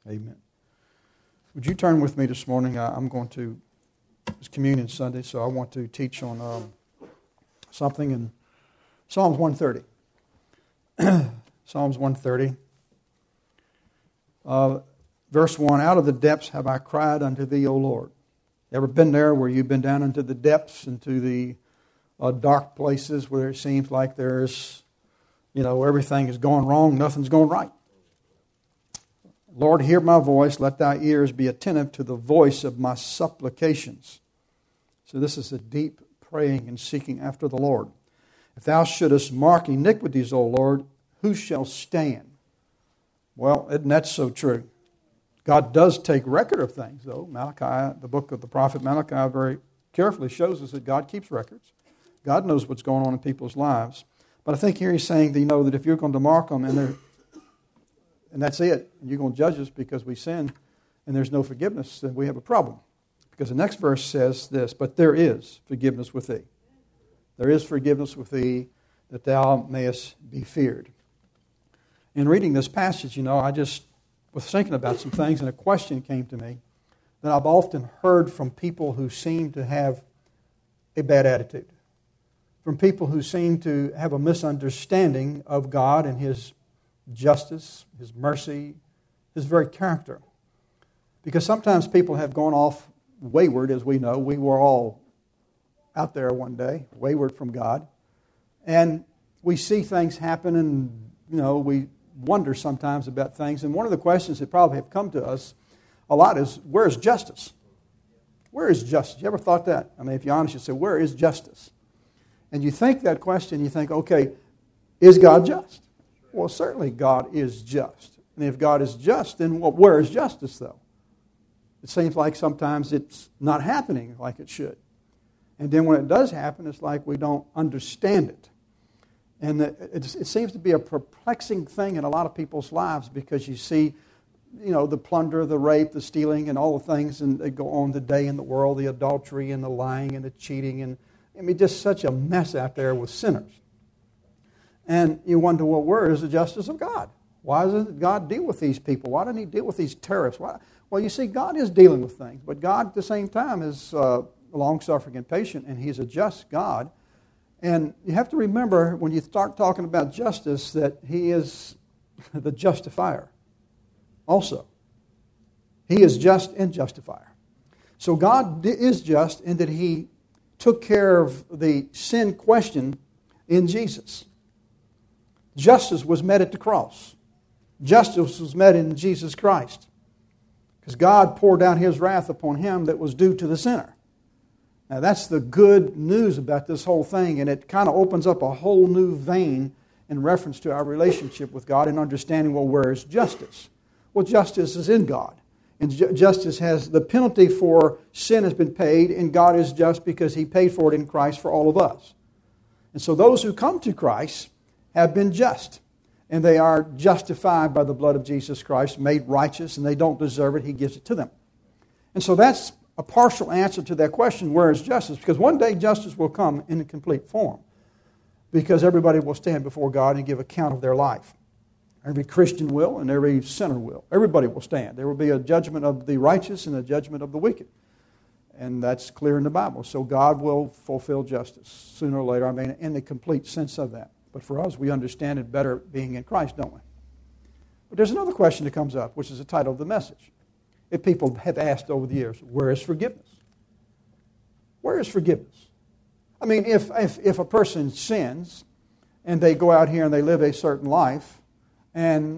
Amen. Would you turn with me this morning? It's Communion Sunday, so I want to teach on something in Psalms 130. Psalms 130. Verse 1, out of the depths have I cried unto thee, O Lord. Ever been there where you've been down into the depths, into the dark places where it seems like there's, everything is going wrong, nothing's going right? Lord, hear my voice. Let thy ears be attentive to the voice of my supplications. So this is a deep praying and seeking after the Lord. If thou shouldest mark iniquities, O Lord, who shall stand? Well, isn't that so true? God does take record of things, though. Malachi, the book of the prophet Malachi, very carefully shows us that God keeps records. God knows what's going on in people's lives. But I think here he's saying that if you're going to mark them and that's it, and you're going to judge us because we sin and there's no forgiveness, then we have a problem. Because the next verse says this, but there is forgiveness with thee. There is forgiveness with thee, that thou mayest be feared. In reading this passage, I just was thinking about some things, and a question came to me that I've often heard from people who seem to have a bad attitude, from people who seem to have a misunderstanding of God and His justice, His mercy, His very character. Because sometimes people have gone off wayward, as we know. We were all out there one day, wayward from God. And we see things happen and, we wonder sometimes about things. And one of the questions that probably have come to us a lot is, where is justice? Where is justice? You ever thought that? I mean, if you're honest, you say, where is justice? And you think that question, you think, okay, is God just? Well, certainly God is just. And if God is just, then where is justice, though? It seems like sometimes it's not happening like it should. And then when it does happen, it's like we don't understand it. And it seems to be a perplexing thing in a lot of people's lives, because you see, the plunder, the rape, the stealing, and all the things that go on today in the world, the adultery and the lying and the cheating, and just such a mess out there with sinners. And you wonder, well, where is the justice of God? Why doesn't God deal with these people? Why doesn't He deal with these terrorists? Well, you see, God is dealing with things, but God at the same time is long-suffering and patient, and He's a just God. And you have to remember, when you start talking about justice, that He is the justifier also. He is just and justifier. So God is just in that He took care of the sin question in Jesus. Justice was met at the cross. Justice was met in Jesus Christ. Because God poured out His wrath upon Him that was due to the sinner. Now that's the good news about this whole thing, and it kind of opens up a whole new vein in reference to our relationship with God and understanding, well, where is justice? Well, justice is in God. And justice has, the penalty for sin has been paid, and God is just because He paid for it in Christ for all of us. And so those who come to Christ have been just, and they are justified by the blood of Jesus Christ, made righteous, and they don't deserve it. He gives it to them. And so that's a partial answer to that question, where is justice? Because one day justice will come in a complete form, because everybody will stand before God and give account of their life. Every Christian will, and every sinner will. Everybody will stand. There will be a judgment of the righteous and a judgment of the wicked. And that's clear in the Bible. So God will fulfill justice sooner or later, in the complete sense of that. But for us, we understand it better being in Christ, don't we? But there's another question that comes up, which is the title of the message. If people have asked over the years, where is forgiveness? Where is forgiveness? I mean, if a person sins and they go out here and they live a certain life, and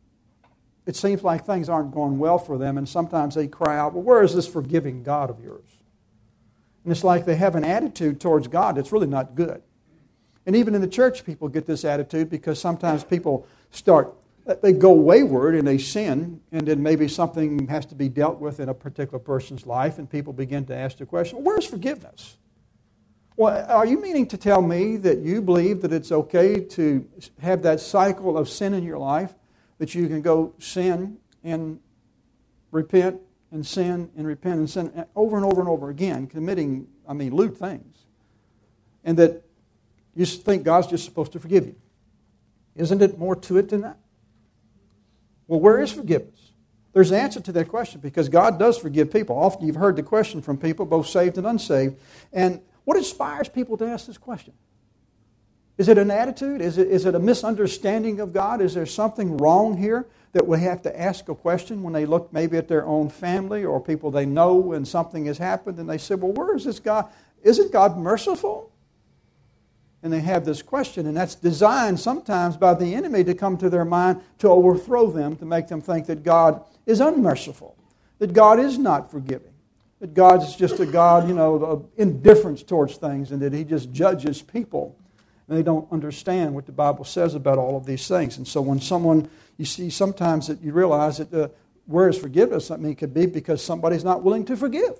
it seems like things aren't going well for them, and sometimes they cry out, well, where is this forgiving God of yours? And it's like they have an attitude towards God that's really not good. And even in the church, people get this attitude because sometimes people they go wayward and they sin, and then maybe something has to be dealt with in a particular person's life, and people begin to ask the question, well, where's forgiveness? Well, are you meaning to tell me that you believe that it's okay to have that cycle of sin in your life, that you can go sin and repent and sin and repent and sin over and over and over again, committing, lewd things, and that you think God's just supposed to forgive you? Isn't it more to it than that? Well, where is forgiveness? There's an answer to that question because God does forgive people. Often you've heard the question from people, both saved and unsaved. And what inspires people to ask this question? Is it an attitude? Is it a misunderstanding of God? Is there something wrong here that we have to ask a question when they look maybe at their own family or people they know and something has happened and they say, well, where is this God? Isn't God merciful? And they have this question, and that's designed sometimes by the enemy to come to their mind to overthrow them, to make them think that God is unmerciful, that God is not forgiving, that God is just a God, of indifference towards things, and that He just judges people. And they don't understand what the Bible says about all of these things. And so when someone, you see sometimes that you realize that where is forgiveness? I mean, it could be because somebody's not willing to forgive.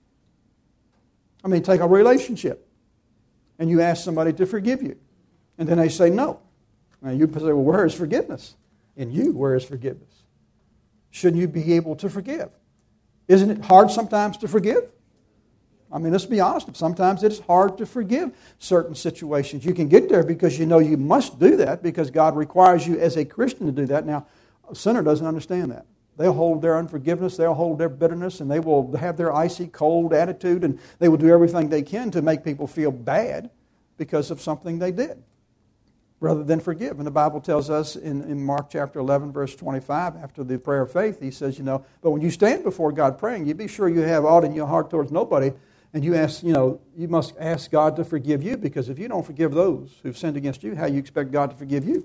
I mean, take a relationship, and you ask somebody to forgive you, and then they say no. Now you say, well, where is forgiveness? In you, where is forgiveness? Shouldn't you be able to forgive? Isn't it hard sometimes to forgive? I mean, let's be honest. Sometimes it is hard to forgive certain situations. You can get there because you know you must do that because God requires you as a Christian to do that. Now, a sinner doesn't understand that. They'll hold their unforgiveness, they'll hold their bitterness, and they will have their icy cold attitude, and they will do everything they can to make people feel bad because of something they did, rather than forgive. And the Bible tells us in Mark chapter 11, verse 25, after the prayer of faith, He says, but when you stand before God praying, you be sure you have aught in your heart towards nobody, and you ask, you must ask God to forgive you, because if you don't forgive those who've sinned against you, how you expect God to forgive you?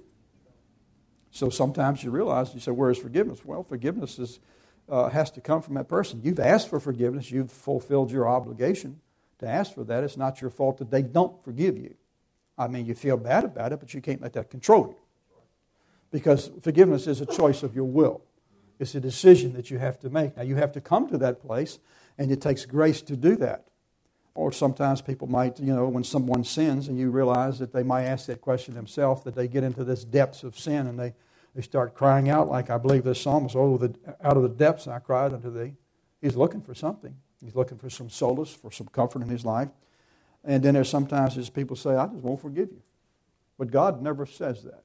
So sometimes you realize, you say, where is forgiveness? Well, forgiveness has to come from that person. You've asked for forgiveness. You've fulfilled your obligation to ask for that. It's not your fault that they don't forgive you. I mean, you feel bad about it, but you can't let that control you. Because forgiveness is a choice of your will. It's a decision that you have to make. Now, you have to come to that place, and it takes grace to do that. Or sometimes people might, when someone sins and you realize that they might ask that question themselves, that they get into this depths of sin and they start crying out, like I believe this psalmist, out of the depths I cried unto thee. He's looking for something. He's looking for some solace, for some comfort in his life. And then there's sometimes as people say, I just won't forgive you. But God never says that.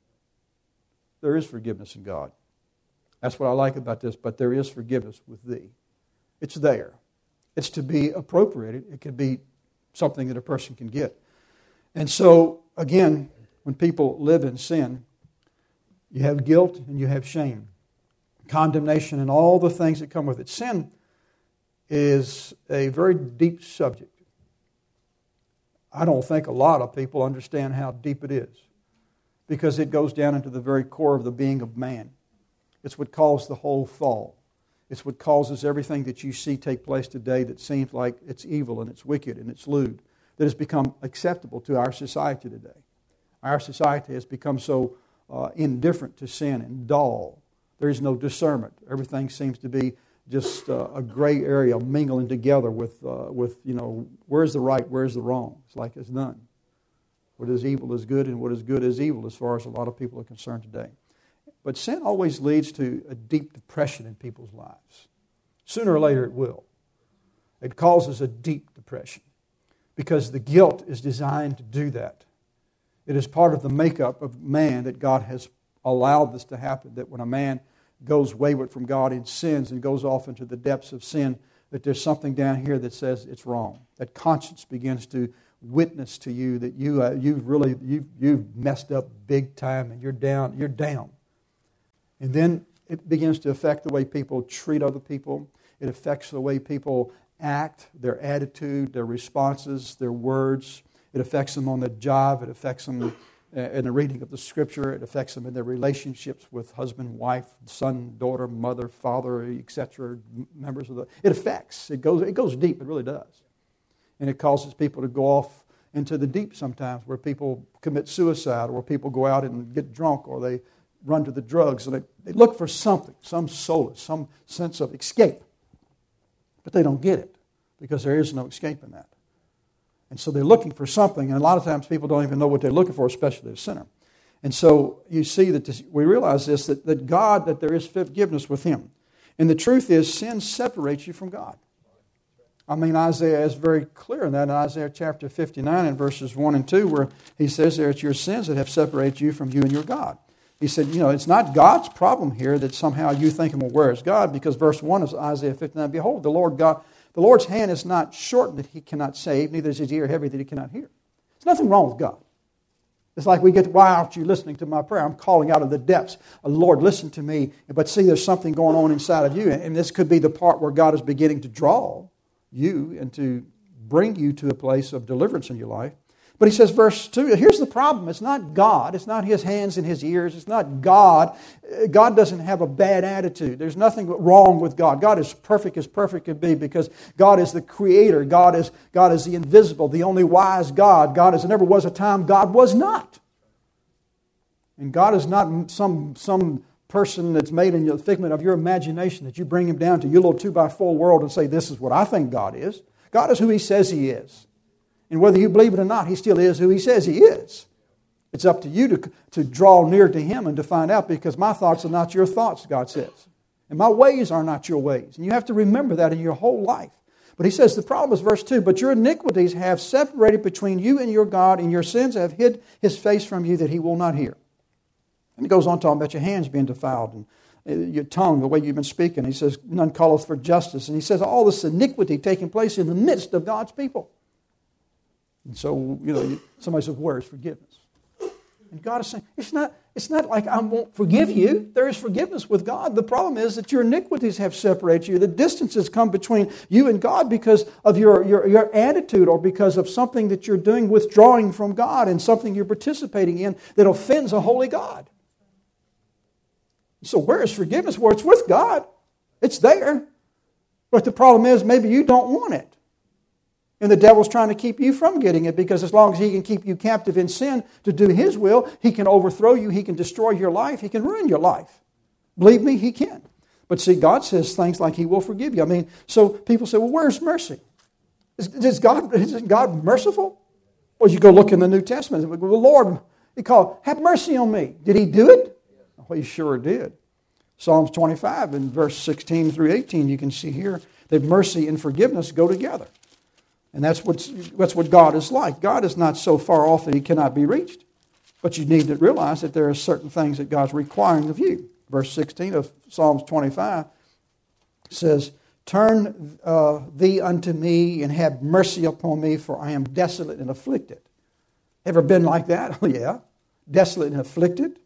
There is forgiveness in God. That's what I like about this, but there is forgiveness with thee. It's there. It's to be appropriated. It could be something that a person can get. And so, again, when people live in sin, you have guilt and you have shame, condemnation, and all the things that come with it. Sin is a very deep subject. I don't think a lot of people understand how deep it is because it goes down into the very core of the being of man. It's what caused the whole fall. It's what causes everything that you see take place today that seems like it's evil and it's wicked and it's lewd, that has become acceptable to our society today. Our society has become so indifferent to sin and dull. There is no discernment. Everything seems to be just a gray area mingling together with where's the right, where's the wrong. It's like it's none. What is evil is good, and what is good is evil, as far as a lot of people are concerned today. But sin always leads to a deep depression in people's lives. Sooner or later it will. It causes a deep depression because the guilt is designed to do that. It is part of the makeup of man that God has allowed this to happen, that when a man goes wayward from God and sins and goes off into the depths of sin, that there's something down here that says it's wrong. That conscience begins to witness to you that you've messed up big time and you're down. And then it begins to affect the way people treat other people. It affects the way people act, their attitude, their responses, their words. It affects them on the job. It affects them in the reading of the Scripture. It affects them in their relationships with husband, wife, son, daughter, mother, father, etc. Members of the. It affects. It goes deep. It really does. And it causes people to go off into the deep sometimes, where people commit suicide, or people go out and get drunk, or they run to the drugs, and they look for something, some solace, some sense of escape. But they don't get it because there is no escape in that. And so they're looking for something, and a lot of times people don't even know what they're looking for, especially a sinner. And so you see that we realize this, that God, that there is forgiveness with Him. And the truth is, sin separates you from God. I mean, Isaiah is very clear in that in Isaiah chapter 59 and verses 1 and 2, where he says there, it's your sins that have separated you from you and your God. He said, it's not God's problem here that somehow you think, well, where is God? Because verse 1 of Isaiah 59, behold, the Lord's hand is not short that he cannot save, neither is his ear heavy that he cannot hear. There's nothing wrong with God. It's like we get, why aren't you listening to my prayer? I'm calling out of the depths. Lord, listen to me. But see, there's something going on inside of you. And this could be the part where God is beginning to draw you and to bring you to a place of deliverance in your life. But he says, verse 2, here's the problem. It's not God. It's not his hands and his ears. It's not God. God doesn't have a bad attitude. There's nothing wrong with God. God is perfect as perfect can be because God is the creator. God is the invisible, the only wise God. God is, there never was a time God was not. And God is not some person that's made in the figment of your imagination that you bring him down to your little 2x4 world and say, this is what I think God is. God is who he says he is. And whether you believe it or not, he still is who he says he is. It's up to you to draw near to him and to find out, because my thoughts are not your thoughts, God says. And my ways are not your ways. And you have to remember that in your whole life. But he says the problem is verse 2, but your iniquities have separated between you and your God, and your sins have hid his face from you that he will not hear. And he goes on talking about your hands being defiled and your tongue, the way you've been speaking. He says, none calleth for justice. And he says all this iniquity taking place in the midst of God's people. And so, somebody says, where is forgiveness? And God is saying, it's not like I won't forgive you. There is forgiveness with God. The problem is that your iniquities have separated you. The distance has come between you and God because of your attitude, or because of something that you're doing, withdrawing from God, and something you're participating in that offends a holy God. So where is forgiveness? Well, it's with God. It's there. But the problem is maybe you don't want it. And the devil's trying to keep you from getting it, because as long as he can keep you captive in sin to do his will, he can overthrow you, he can destroy your life, he can ruin your life. Believe me, he can. But see, God says things like he will forgive you. So people say, well, where's mercy? Isn't God merciful? Well, you go look in the New Testament. The Lord, he called, have mercy on me. Did he do it? Well, he sure did. Psalms 25 in verse 16 through 18, you can see here that mercy and forgiveness go together. And that's what God is like. God is not so far off that he cannot be reached. But you need to realize that there are certain things that God's requiring of you. Verse 16 of Psalms 25 says, turn thee unto me and have mercy upon me, for I am desolate and afflicted. Ever been like that? Oh, yeah. Desolate and afflicted.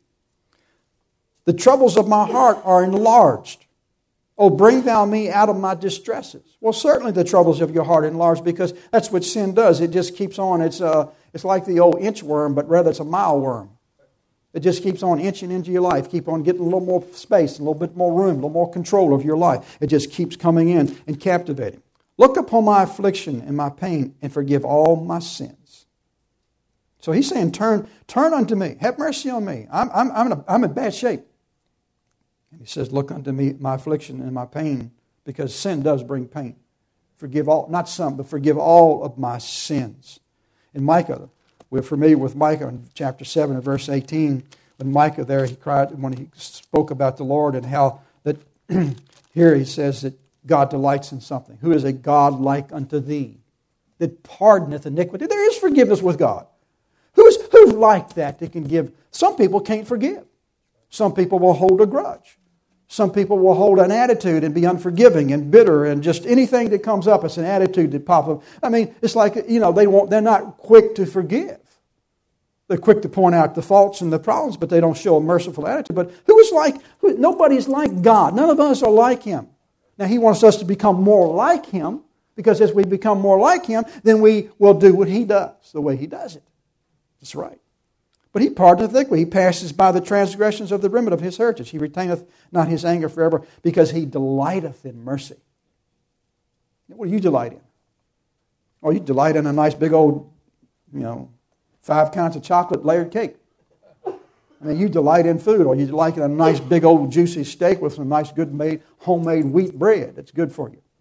The troubles of my heart are enlarged. Oh, bring thou me out of my distresses. Well, certainly the troubles of your heart enlarged, because that's what sin does. It just keeps on. It's like the old inchworm, but rather it's a mile worm. It just keeps on inching into your life. Keep on getting a little more space, a little bit more room, a little more control of your life. It just keeps coming in and captivating. Look upon my affliction and my pain and forgive all my sins. So he's saying, turn unto me. Have mercy on me. I'm in bad shape. He says, look unto me, my affliction and my pain, because sin does bring pain. Forgive all, not some, but forgive all of my sins. In Micah, we're familiar with Micah in chapter 7 and verse 18. When Micah there, he cried when he spoke about the Lord, and how that here he says that God delights in something. Who is a God like unto thee, that pardoneth iniquity? There is forgiveness with God. Who's like that can give? Some people can't forgive. Some people will hold a grudge. Some people will hold an attitude and be unforgiving and bitter, and just anything that comes up, it's an attitude that pops up. It's like, they're not quick to forgive. They're quick to point out the faults and the problems, but they don't show a merciful attitude. But nobody's like God. None of us are like him. Now, he wants us to become more like him, because as we become more like him, then we will do what he does, the way he does it. That's right. But he pardoneth iniquity. He passes by the transgressions of the remnant of his heritage. He retaineth not his anger forever, because he delighteth in mercy. What do you delight in? Oh, you delight in a nice big old, 5 kinds of chocolate layered cake. You delight in food, or you delight in a nice big old juicy steak with some nice good made homemade wheat bread that's good for you.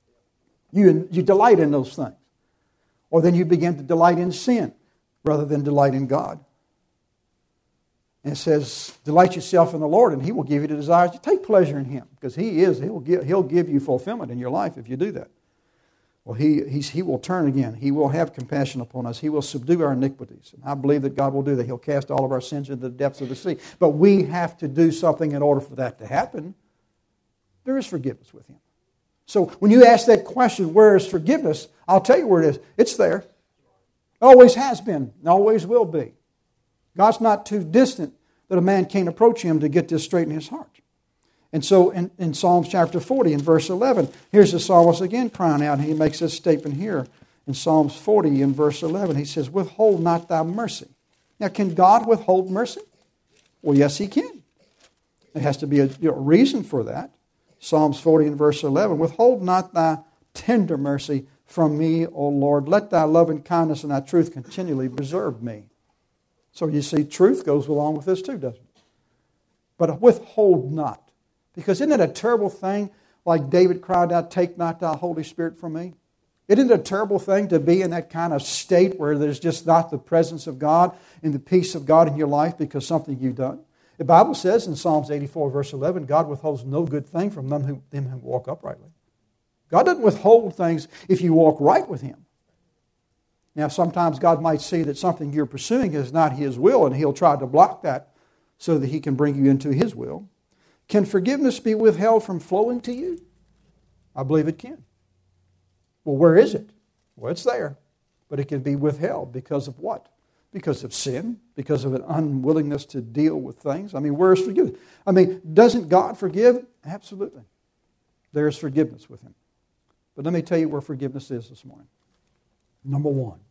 You delight in those things. Or then you begin to delight in sin rather than delight in God. And it says, delight yourself in the Lord, and he will give you the desires. You take pleasure in him, because he'll give you fulfillment in your life if you do that. Well, he will turn again. He will have compassion upon us. He will subdue our iniquities. And I believe that God will do that. He'll cast all of our sins into the depths of the sea. But we have to do something in order for that to happen. There is forgiveness with Him. So when you ask that question, where is forgiveness? I'll tell you where it is. It's there. Always has been and always will be. God's not too distant that a man can't approach Him to get this straight in his heart. And so in Psalms chapter 40 and verse 11, here's the psalmist again crying out, and he makes this statement here in Psalms 40 and verse 11. He says, withhold not thy mercy. Now, can God withhold mercy? Well, yes, He can. There has to be a reason for that. Psalms 40 and verse 11, withhold not thy tender mercy from me, O Lord. Let thy loving kindness and thy truth continually preserve me. So you see, truth goes along with this too, doesn't it? But withhold not. Because isn't it a terrible thing, like David cried out, take not thy Holy Spirit from me? Isn't it a terrible thing to be in that kind of state where there's just not the presence of God and the peace of God in your life because something you've done? The Bible says in Psalms 84 verse 11, God withholds no good thing from them who walk uprightly. God doesn't withhold things if you walk right with Him. Now, sometimes God might see that something you're pursuing is not His will, and He'll try to block that so that He can bring you into His will. Can forgiveness be withheld from flowing to you? I believe it can. Well, where is it? Well, it's there. But it can be withheld because of what? Because of sin, because of an unwillingness to deal with things. I mean, where is forgiveness? I mean, doesn't God forgive? Absolutely. There is forgiveness with Him. But let me tell you where forgiveness is this morning. Number one,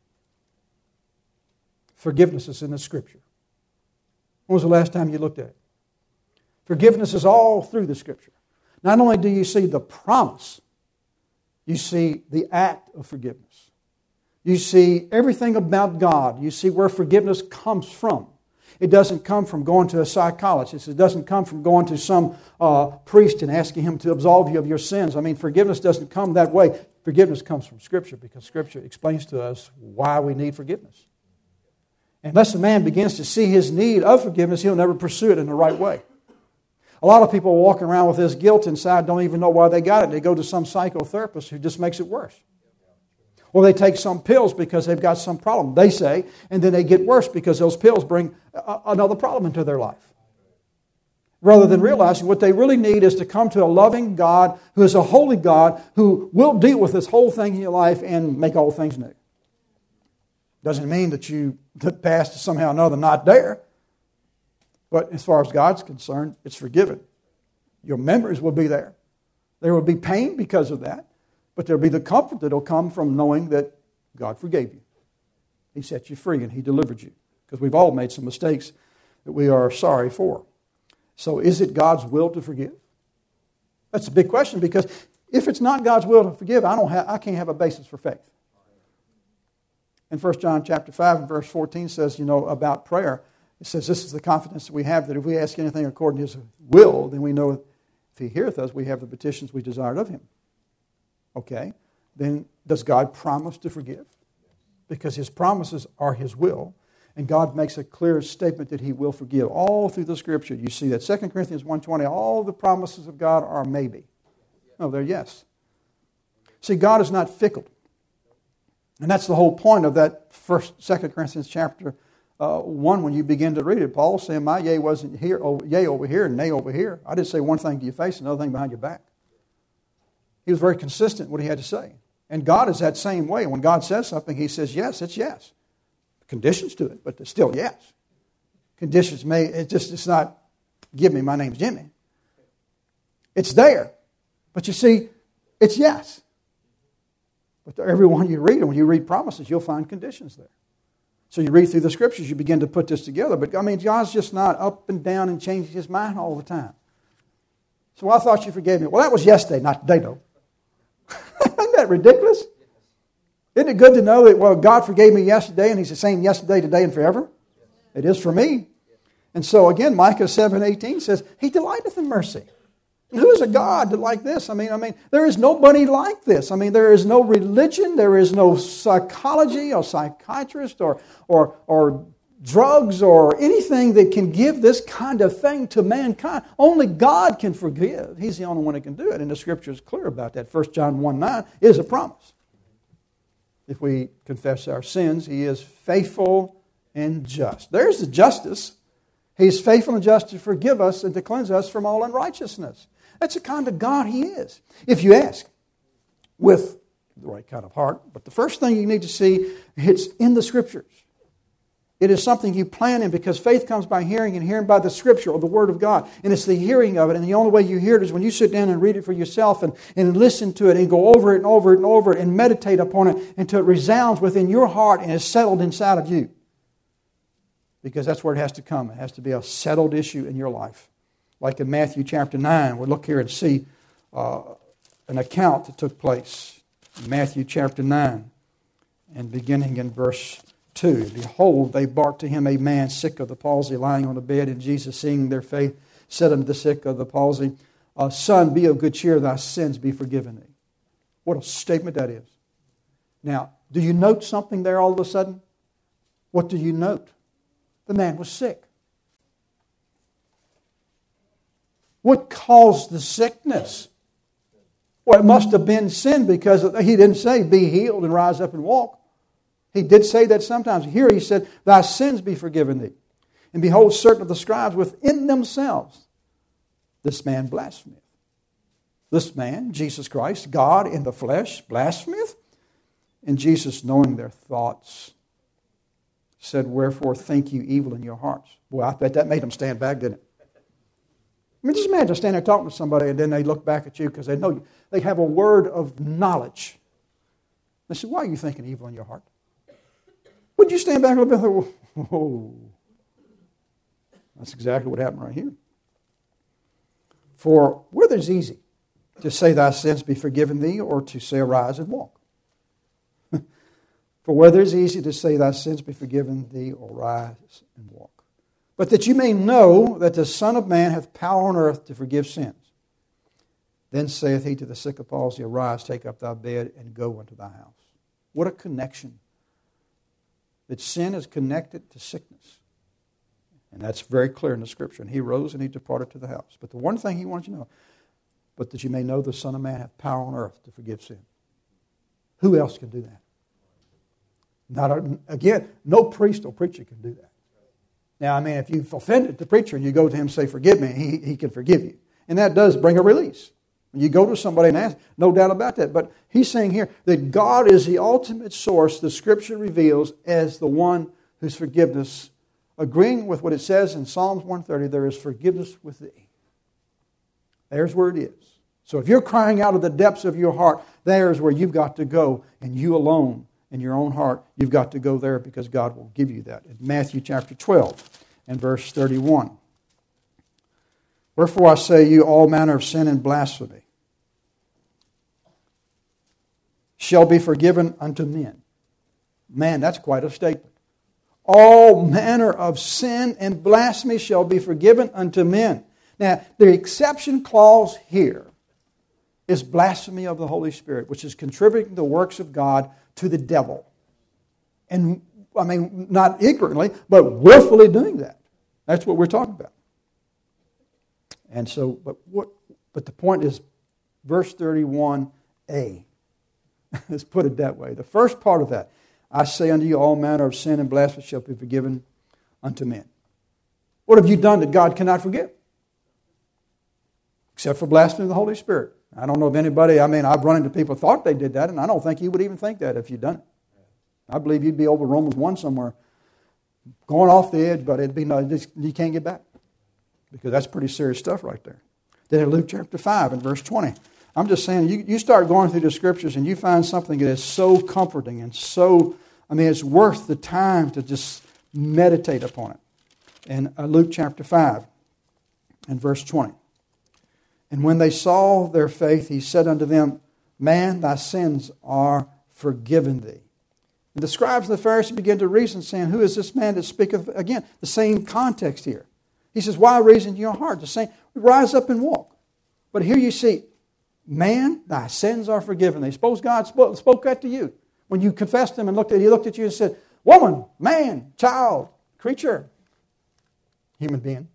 forgiveness is in the Scripture. When was the last time you looked at it? Forgiveness is all through the Scripture. Not only do you see the promise, you see the act of forgiveness. You see everything about God. You see where forgiveness comes from. It doesn't come from going to a psychologist. It doesn't come from going to some priest and asking him to absolve you of your sins. I mean, forgiveness doesn't come that way. Forgiveness comes from Scripture because Scripture explains to us why we need forgiveness. Unless a man begins to see his need of forgiveness, he'll never pursue it in the right way. A lot of people walking around with this guilt inside don't even know why they got it. They go to some psychotherapist who just makes it worse. Or they take some pills because they've got some problem, they say, and then they get worse because those pills bring another problem into their life. Rather than realizing what they really need is to come to a loving God who is a holy God who will deal with this whole thing in your life and make all things new. Doesn't mean that the past is somehow or another not there. But as far as God's concerned, it's forgiven. Your memories will be there. There will be pain because of that. But there will be the comfort that will come from knowing that God forgave you. He set you free and He delivered you. Because we've all made some mistakes that we are sorry for. So is it God's will to forgive? That's a big question, because if it's not God's will to forgive, I can't have a basis for faith. In 1 John chapter 5 and verse 14 says, about prayer, it says, this is the confidence that we have, that if we ask anything according to His will, then we know if He heareth us, we have the petitions we desired of Him. Okay, then does God promise to forgive? Because His promises are His will, and God makes a clear statement that He will forgive. All through the Scripture, you see that. 2 Corinthians 1:20, all the promises of God are maybe. No, they're yes. See, God is not fickle. And that's the whole point of that 2 Corinthians chapter 1, when you begin to read it. Paul's saying, my yea wasn't here, yea over here, and nay over here. I didn't say one thing to your face, another thing behind your back. He was very consistent what he had to say. And God is that same way. When God says something, He says yes, it's yes. Conditions to it, but it's still yes. Conditions it's not, give me, my name's Jimmy. It's there. But you see, it's yes. But every one you read, and when you read promises, you'll find conditions there. So you read through the Scriptures, you begin to put this together. But I mean, God's just not up and down and changing His mind all the time. So I thought you forgave me. Well, that was yesterday, not today, though. Isn't that ridiculous? Isn't it good to know that, well, God forgave me yesterday and He's the same yesterday, today, and forever? It is for me. And so again, Micah 7:18 says, He delighteth in mercy. And who is a God like this? I mean, there is nobody like this. I mean, there is no religion, there is no psychology or psychiatrist or drugs or anything that can give this kind of thing to mankind. Only God can forgive. He's the only one that can do it. And the Scripture is clear about that. 1 John 1:9 is a promise. if we confess our sins. He is faithful and just. There's the justice. He's faithful and just to forgive us and to cleanse us from all unrighteousness. That's the kind of God He is. If you ask with the right kind of heart. But the first thing you need to see, it's in the Scriptures. It is something you plant in, because faith comes by hearing, and hearing by the Scripture or the Word of God. And it's the hearing of it. And the only way you hear it is when you sit down and read it for yourself and listen to it and go over it and over it and over it and meditate upon it until it resounds within your heart and is settled inside of you. Because that's where it has to come. It has to be a settled issue in your life. Like in Matthew chapter 9, we'll look here and see an account that took place. In Matthew chapter 9, and beginning in verse 2. Behold, they brought to him a man sick of the palsy, lying on a bed. And Jesus, seeing their faith, said unto the sick of the palsy, Son, be of good cheer, thy sins be forgiven thee. What a statement that is. Now, do you note something there all of a sudden? What do you note? The man was sick. What caused the sickness? Well, it must have been sin, because he didn't say, be healed and rise up and walk. He did say that sometimes. Here he said, thy sins be forgiven thee. And behold, certain of the scribes within themselves, this man blasphemeth. This man, Jesus Christ, God in the flesh, blasphemeth. And Jesus, knowing their thoughts, said, wherefore think you evil in your hearts? Boy, I bet that made them stand back, didn't it? I mean, just imagine standing there talking to somebody, and then they look back at you because they know you. They have a word of knowledge. They say, why are you thinking evil in your heart? Would you stand back a little bit and think, whoa. That's exactly what happened right here. For whether it's easy to say thy sins be forgiven thee, or to say arise and walk. For whether it's easy to say thy sins be forgiven thee, or rise and walk. But that you may know that the Son of Man hath power on earth to forgive sins. Then saith he to the sick of palsy, arise, take up thy bed, and go unto thy house. What a connection. That sin is connected to sickness. And that's very clear in the Scripture. And he rose and he departed to the house. But the one thing he wants you to know, but that you may know the Son of Man hath power on earth to forgive sin. Who else can do that? Again, no priest or preacher can do that. Now, I mean, if you've offended the preacher and you go to him and say, forgive me, he can forgive you. And that does bring a release. When you go to somebody and ask, no doubt about that. But he's saying here that God is the ultimate source, the Scripture reveals, as the one whose forgiveness, agreeing with what it says in Psalms 130, there is forgiveness with thee. There's where it is. So if you're crying out of the depths of your heart, there's where you've got to go, and you alone, in your own heart, you've got to go there, because God will give you that. In Matthew chapter 12 and verse 31. Wherefore I say you all manner of sin and blasphemy shall be forgiven unto men. Man, that's quite a statement. All manner of sin and blasphemy shall be forgiven unto men. Now, the exception clause here is blasphemy of the Holy Spirit, which is contributing the works of God to the devil. And, I mean, not ignorantly, but willfully doing that. That's what we're talking about. And so, but the point is, verse 31a. Let's put it that way. The first part of that, I say unto you, all manner of sin and blasphemy shall be forgiven unto men. What have you done that God cannot forgive? Except for blasphemy of the Holy Spirit. I don't know of anybody, I've run into people who thought they did that, and I don't think you would even think that if you'd done it. I believe you'd be over Romans 1 somewhere, going off the edge, but it'd be you can't get back. Because that's pretty serious stuff right there. Then in Luke chapter 5 and verse 20. I'm just saying, you start going through the Scriptures and you find something that is so comforting and so, it's worth the time to just meditate upon it. In Luke chapter 5 and verse 20. And when they saw their faith, he said unto them, Man, thy sins are forgiven thee. And the scribes and the Pharisees began to reason, saying, Who is this man that speaketh? Again, the same context here. He says, Why reason in your heart? The same, rise up and walk. But here you see, Man, thy sins are forgiven thee. Suppose God spoke that to you. When you confessed him and he looked at you and said, Woman, man, child, creature, human being,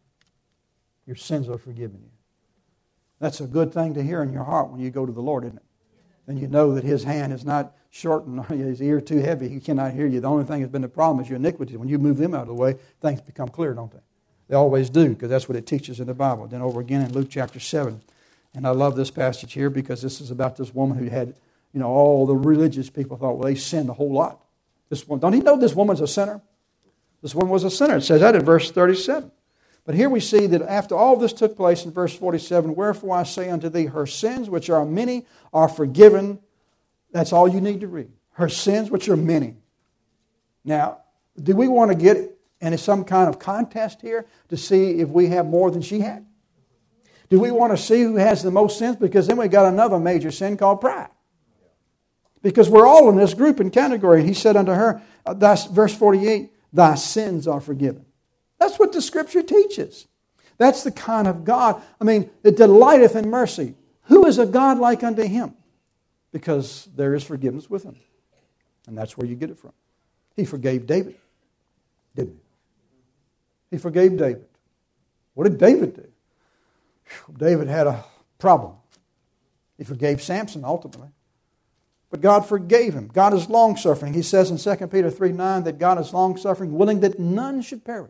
your sins are forgiven you. That's a good thing to hear in your heart when you go to the Lord, isn't it? then you know that his hand is not shortened, his ear too heavy, he cannot hear you. The only thing that's been the problem is your iniquity. When you move them out of the way, things become clear, don't they? They always do, because that's what it teaches in the Bible. Then over again in Luke chapter 7. And I love this passage here because this is about this woman who had, all the religious people thought, well, they sinned a whole lot. This one, don't you know this woman's a sinner? This woman was a sinner. It says that in verse 37. But here we see that after all this took place in verse 47, wherefore I say unto thee, her sins, which are many, are forgiven. That's all you need to read. Her sins, which are many. Now, do we want to get into some kind of contest here to see if we have more than she had? Do we want to see who has the most sins? Because then we got another major sin called pride. Because we're all in this group and category. And he said unto her, verse 48, thy sins are forgiven. That's what the Scripture teaches. That's the kind of God. It delighteth in mercy. Who is a God like unto him? Because there is forgiveness with him. And that's where you get it from. He forgave David, didn't he? He forgave David. What did David do? David had a problem. He forgave Samson ultimately. But God forgave him. God is long-suffering. He says in 2 Peter 3:9 that God is long-suffering, willing that none should perish.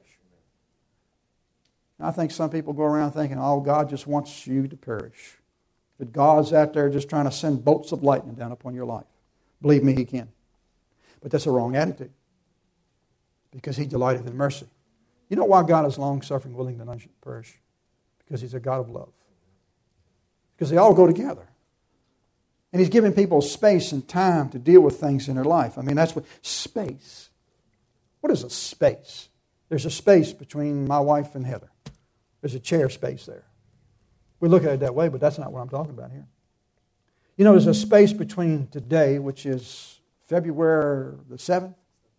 I think some people go around thinking, oh, God just wants you to perish. That God's out there just trying to send bolts of lightning down upon your life. Believe me, He can. But that's a wrong attitude. Because He delighteth in mercy. You know why God is long-suffering, willing that none should perish? Because He's a God of love. Because they all go together. And He's giving people space and time to deal with things in their life. That's what space. What is a space? There's a space between my wife and Heather. There's a chair space there. We look at it that way, but that's not what I'm talking about here. There's a space between today, which is February the 7th,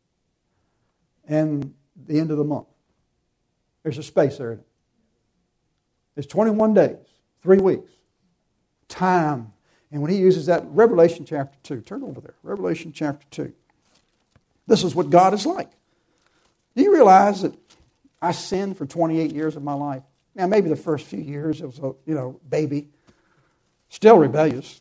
and the end of the month. There's a space there. It's 21 days, 3 weeks. Time. And when he uses that, Revelation chapter 2, turn over there, Revelation chapter 2. This is what God is like. Do you realize that I sinned for 28 years of my life? Now, maybe the first few years it was a, baby, still rebellious.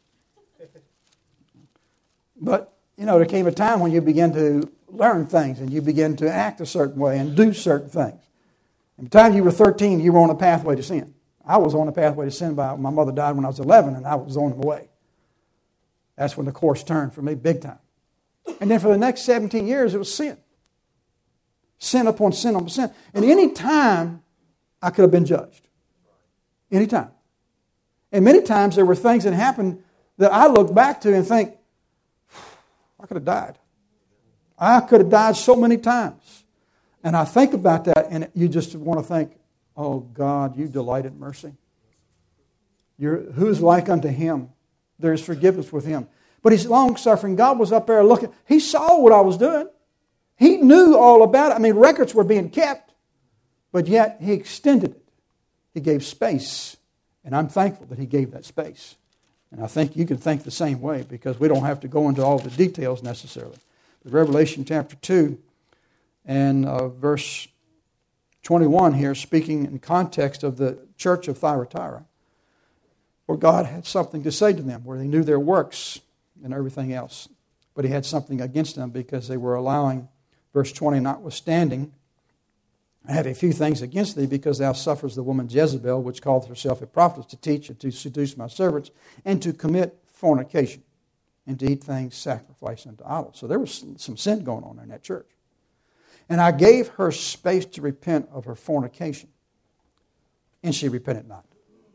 But, there came a time when you begin to learn things and you begin to act a certain way and do certain things. And by the time you were 13, you were on a pathway to sin. I was on a pathway to sin. My mother died when I was 11, and I was on the way. That's when the course turned for me big time. And then for the next 17 years, it was sin. Sin upon sin upon sin. And any time, I could have been judged. Any time. And many times there were things that happened that I look back to and think, I could have died. I could have died so many times. And I think about that, and you just want to think, oh God, you delight in mercy. Who's like unto Him? There is forgiveness with Him. But He's long-suffering. God was up there looking. He saw what I was doing. He knew all about it. Records were being kept. But yet, He extended it. He gave space. And I'm thankful that He gave that space. And I think you can think the same way because we don't have to go into all the details necessarily. But Revelation chapter 2 and verse 21 here, speaking in context of the church of Thyatira, where God had something to say to them, where He knew their works and everything else. But He had something against them because they were allowing, verse 20, notwithstanding, I have a few things against thee, because thou sufferest the woman Jezebel, which calleth herself a prophet, to teach and to seduce my servants, and to commit fornication, and to eat things sacrificed unto idols. So there was some sin going on in that church. And I gave her space to repent of her fornication, and she repented not.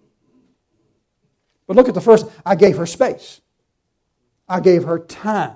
But look at the first, I gave her space. I gave her time.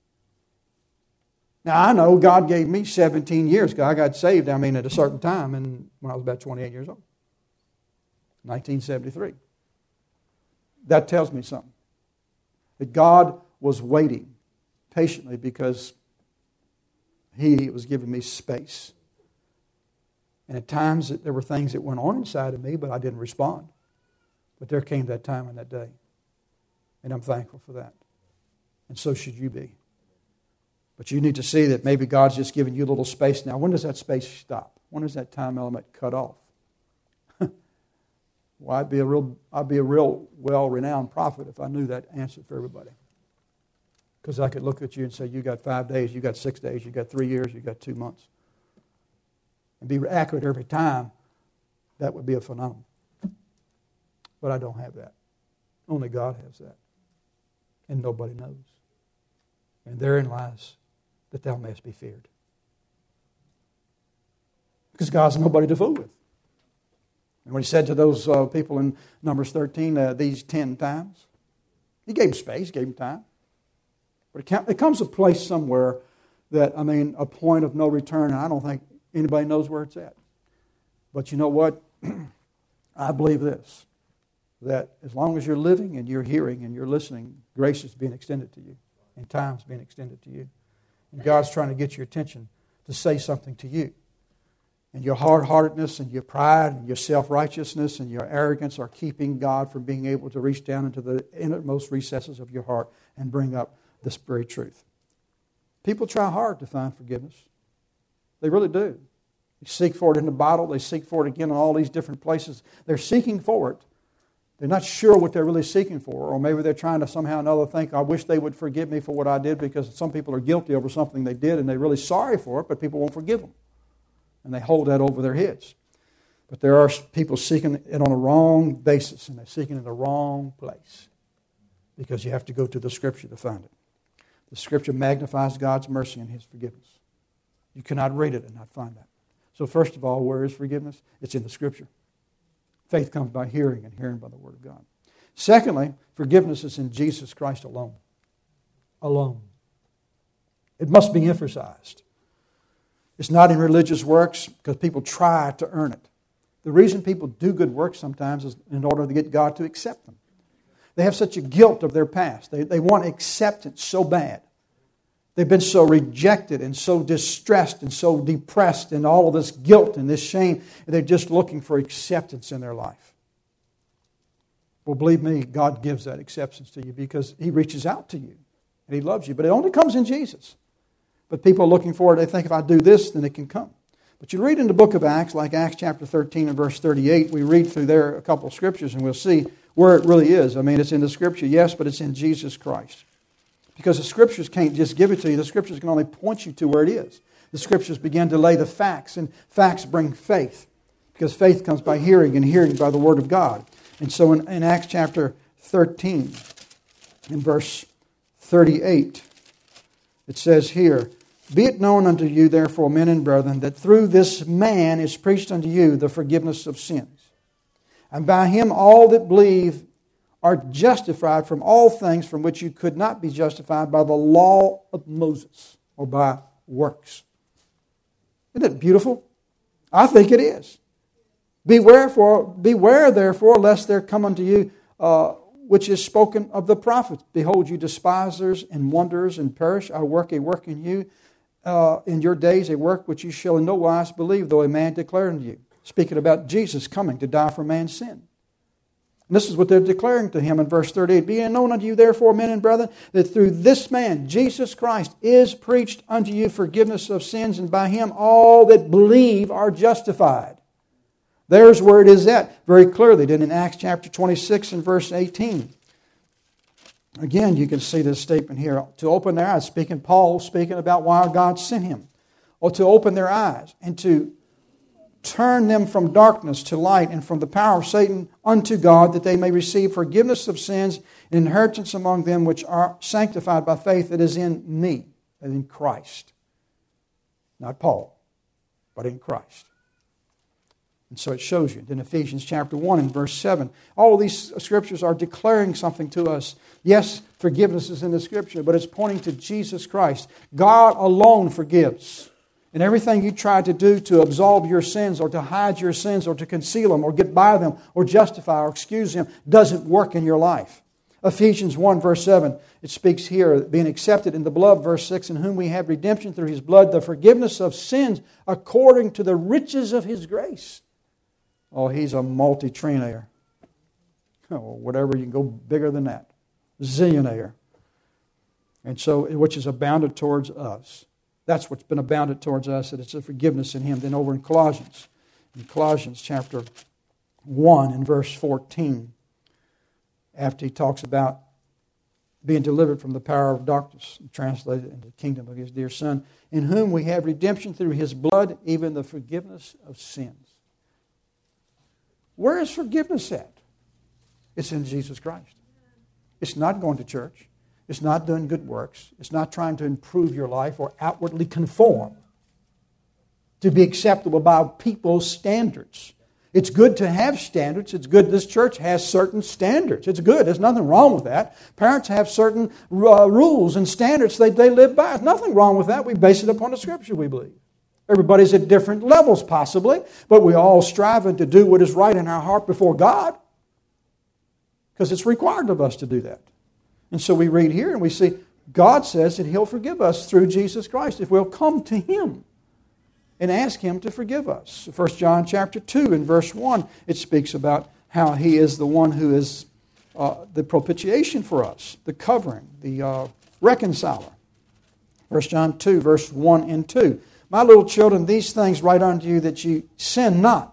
Now, I know God gave me 17 years. I got saved, at a certain time when I was about 28 years old. 1973. That tells me something. That God was waiting patiently because He was giving me space. And at times there were things that went on inside of me, but I didn't respond. But there came that time and that day. And I'm thankful for that. And so should you be. But you need to see that maybe God's just giving you a little space now. When does that space stop? When does that time element cut off? Well, I'd be a real well-renowned prophet if I knew that answer for everybody. Because I could look at you and say, you got 5 days, you got 6 days, you got 3 years, you got 2 months. And be accurate every time, that would be a phenomenon. But I don't have that. Only God has that. And nobody knows. And therein lies that thou mayest be feared. Because God's nobody to fool with. And when he said to those people in Numbers 13, these 10 times, he gave them space, gave them time. But it comes a place somewhere that, a point of no return, and I don't think anybody knows where it's at. But you know what? I believe this, that as long as you're living and you're hearing and you're listening, grace is being extended to you, and time's being extended to you. And God's trying to get your attention to say something to you. And your hard-heartedness and your pride and your self-righteousness and your arrogance are keeping God from being able to reach down into the innermost recesses of your heart and bring up this very truth. People try hard to find forgiveness. They really do. They seek for it in the Bible. They seek for it again in all these different places. They're seeking for it. They're not sure what they're really seeking for. Or maybe they're trying to somehow or another think, I wish they would forgive me for what I did, because some people are guilty over something they did and they're really sorry for it, but people won't forgive them. And they hold that over their heads. But there are people seeking it on a wrong basis, and they're seeking it in the wrong place. Because you have to go to the Scripture to find it. The Scripture magnifies God's mercy and His forgiveness. You cannot read it and not find that. So first of all, where is forgiveness? It's in the Scripture. Faith comes by hearing, and hearing by the Word of God. Secondly, forgiveness is in Jesus Christ alone. Alone. It must be emphasized. It's not in religious works because people try to earn it. The reason people do good works sometimes is in order to get God to accept them. They have such a guilt of their past. They want acceptance so bad. They've been so rejected and so distressed and so depressed and all of this guilt and this shame. They're just looking for acceptance in their life. Well, believe me, God gives that acceptance to you because He reaches out to you and He loves you. But it only comes in Jesus. But people are looking for it. They think if I do this, then it can come. But you read in the book of Acts, like Acts chapter 13 and verse 38, we read through there a couple of scriptures and we'll see where it really is. It's in the Scripture, yes, but it's in Jesus Christ. Because the Scriptures can't just give it to you. The Scriptures can only point you to where it is. The Scriptures begin to lay the facts, and facts bring faith. Because faith comes by hearing, and hearing by the Word of God. And so in Acts chapter 13, in verse 38, it says here, Be it known unto you, therefore, men and brethren, that through this man is preached unto you the forgiveness of sins. And by him all that believe are justified from all things from which you could not be justified by the law of Moses or by works. Isn't it beautiful? I think it is. Beware therefore, lest there come unto you which is spoken of the prophets. Behold, you despisers and wanderers and perish. I work a work in you in your days, a work which you shall in no wise believe, though a man declare unto you. Speaking about Jesus coming to die for man's sin. And this is what they're declaring to him in verse 38. Be it known unto you, therefore, men and brethren, that through this man, Jesus Christ, is preached unto you forgiveness of sins, and by him all that believe are justified. There's where it is at very clearly. Then in Acts chapter 26 and verse 18. Again, you can see this statement here. To open their eyes, Paul speaking about why God sent him. Or to open their eyes and to turn them from darkness to light and from the power of Satan unto God, that they may receive forgiveness of sins and inheritance among them which are sanctified by faith that is in me, and in Christ. Not Paul, but in Christ. And so it shows you. In Ephesians chapter 1 and verse 7, all of these scriptures are declaring something to us. Yes, forgiveness is in the Scripture, but it's pointing to Jesus Christ. God alone forgives. And everything you try to do to absolve your sins or to hide your sins or to conceal them or get by them or justify or excuse them doesn't work in your life. Ephesians 1 verse 7, it speaks here, being accepted in the beloved, verse 6, in whom we have redemption through His blood, the forgiveness of sins according to the riches of His grace. Oh, He's a multi-trillionaire. Oh, whatever, you can go bigger than that. Zillionaire. And so, which is abounded towards us. That's what's been abounded towards us, that it's a forgiveness in Him. Then over in Colossians chapter 1 and verse 14, after he talks about being delivered from the power of darkness, and translated into the kingdom of His dear Son, in whom we have redemption through His blood, even the forgiveness of sins. Where is forgiveness at? It's in Jesus Christ. It's not going to church. It's not doing good works. It's not trying to improve your life or outwardly conform to be acceptable by people's standards. It's good to have standards. It's good this church has certain standards. It's good. There's nothing wrong with that. Parents have certain rules and standards they live by. There's nothing wrong with that. We base it upon the Scripture, we believe. Everybody's at different levels, possibly, but we all striving to do what is right in our heart before God, because it's required of us to do that. And so we read here and we see God says that He'll forgive us through Jesus Christ if we'll come to Him and ask Him to forgive us. 1 John chapter 2 and verse 1, it speaks about how He is the one who is the propitiation for us, the covering, the reconciler. 1 John 2 verse 1 and 2. My little children, these things write unto you that you sin not.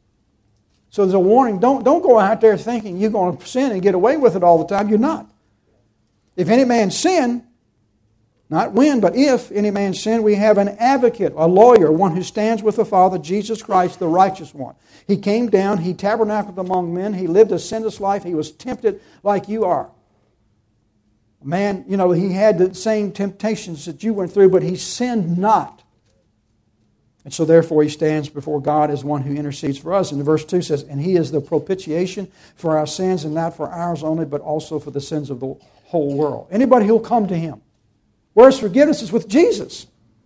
So there's a warning. Don't go out there thinking you're going to sin and get away with it all the time. You're not. If any man sin, not when, but if any man sin, we have an advocate, a lawyer, one who stands with the Father, Jesus Christ, the righteous one. He came down, He tabernacled among men, He lived a sinless life, He was tempted like you are. Man, He had the same temptations that you went through, but He sinned not. And so therefore He stands before God as one who intercedes for us. And verse 2 says, and He is the propitiation for our sins, and not for ours only, but also for the sins of the whole world. Anybody who will come to Him. Whereas forgiveness is with Jesus.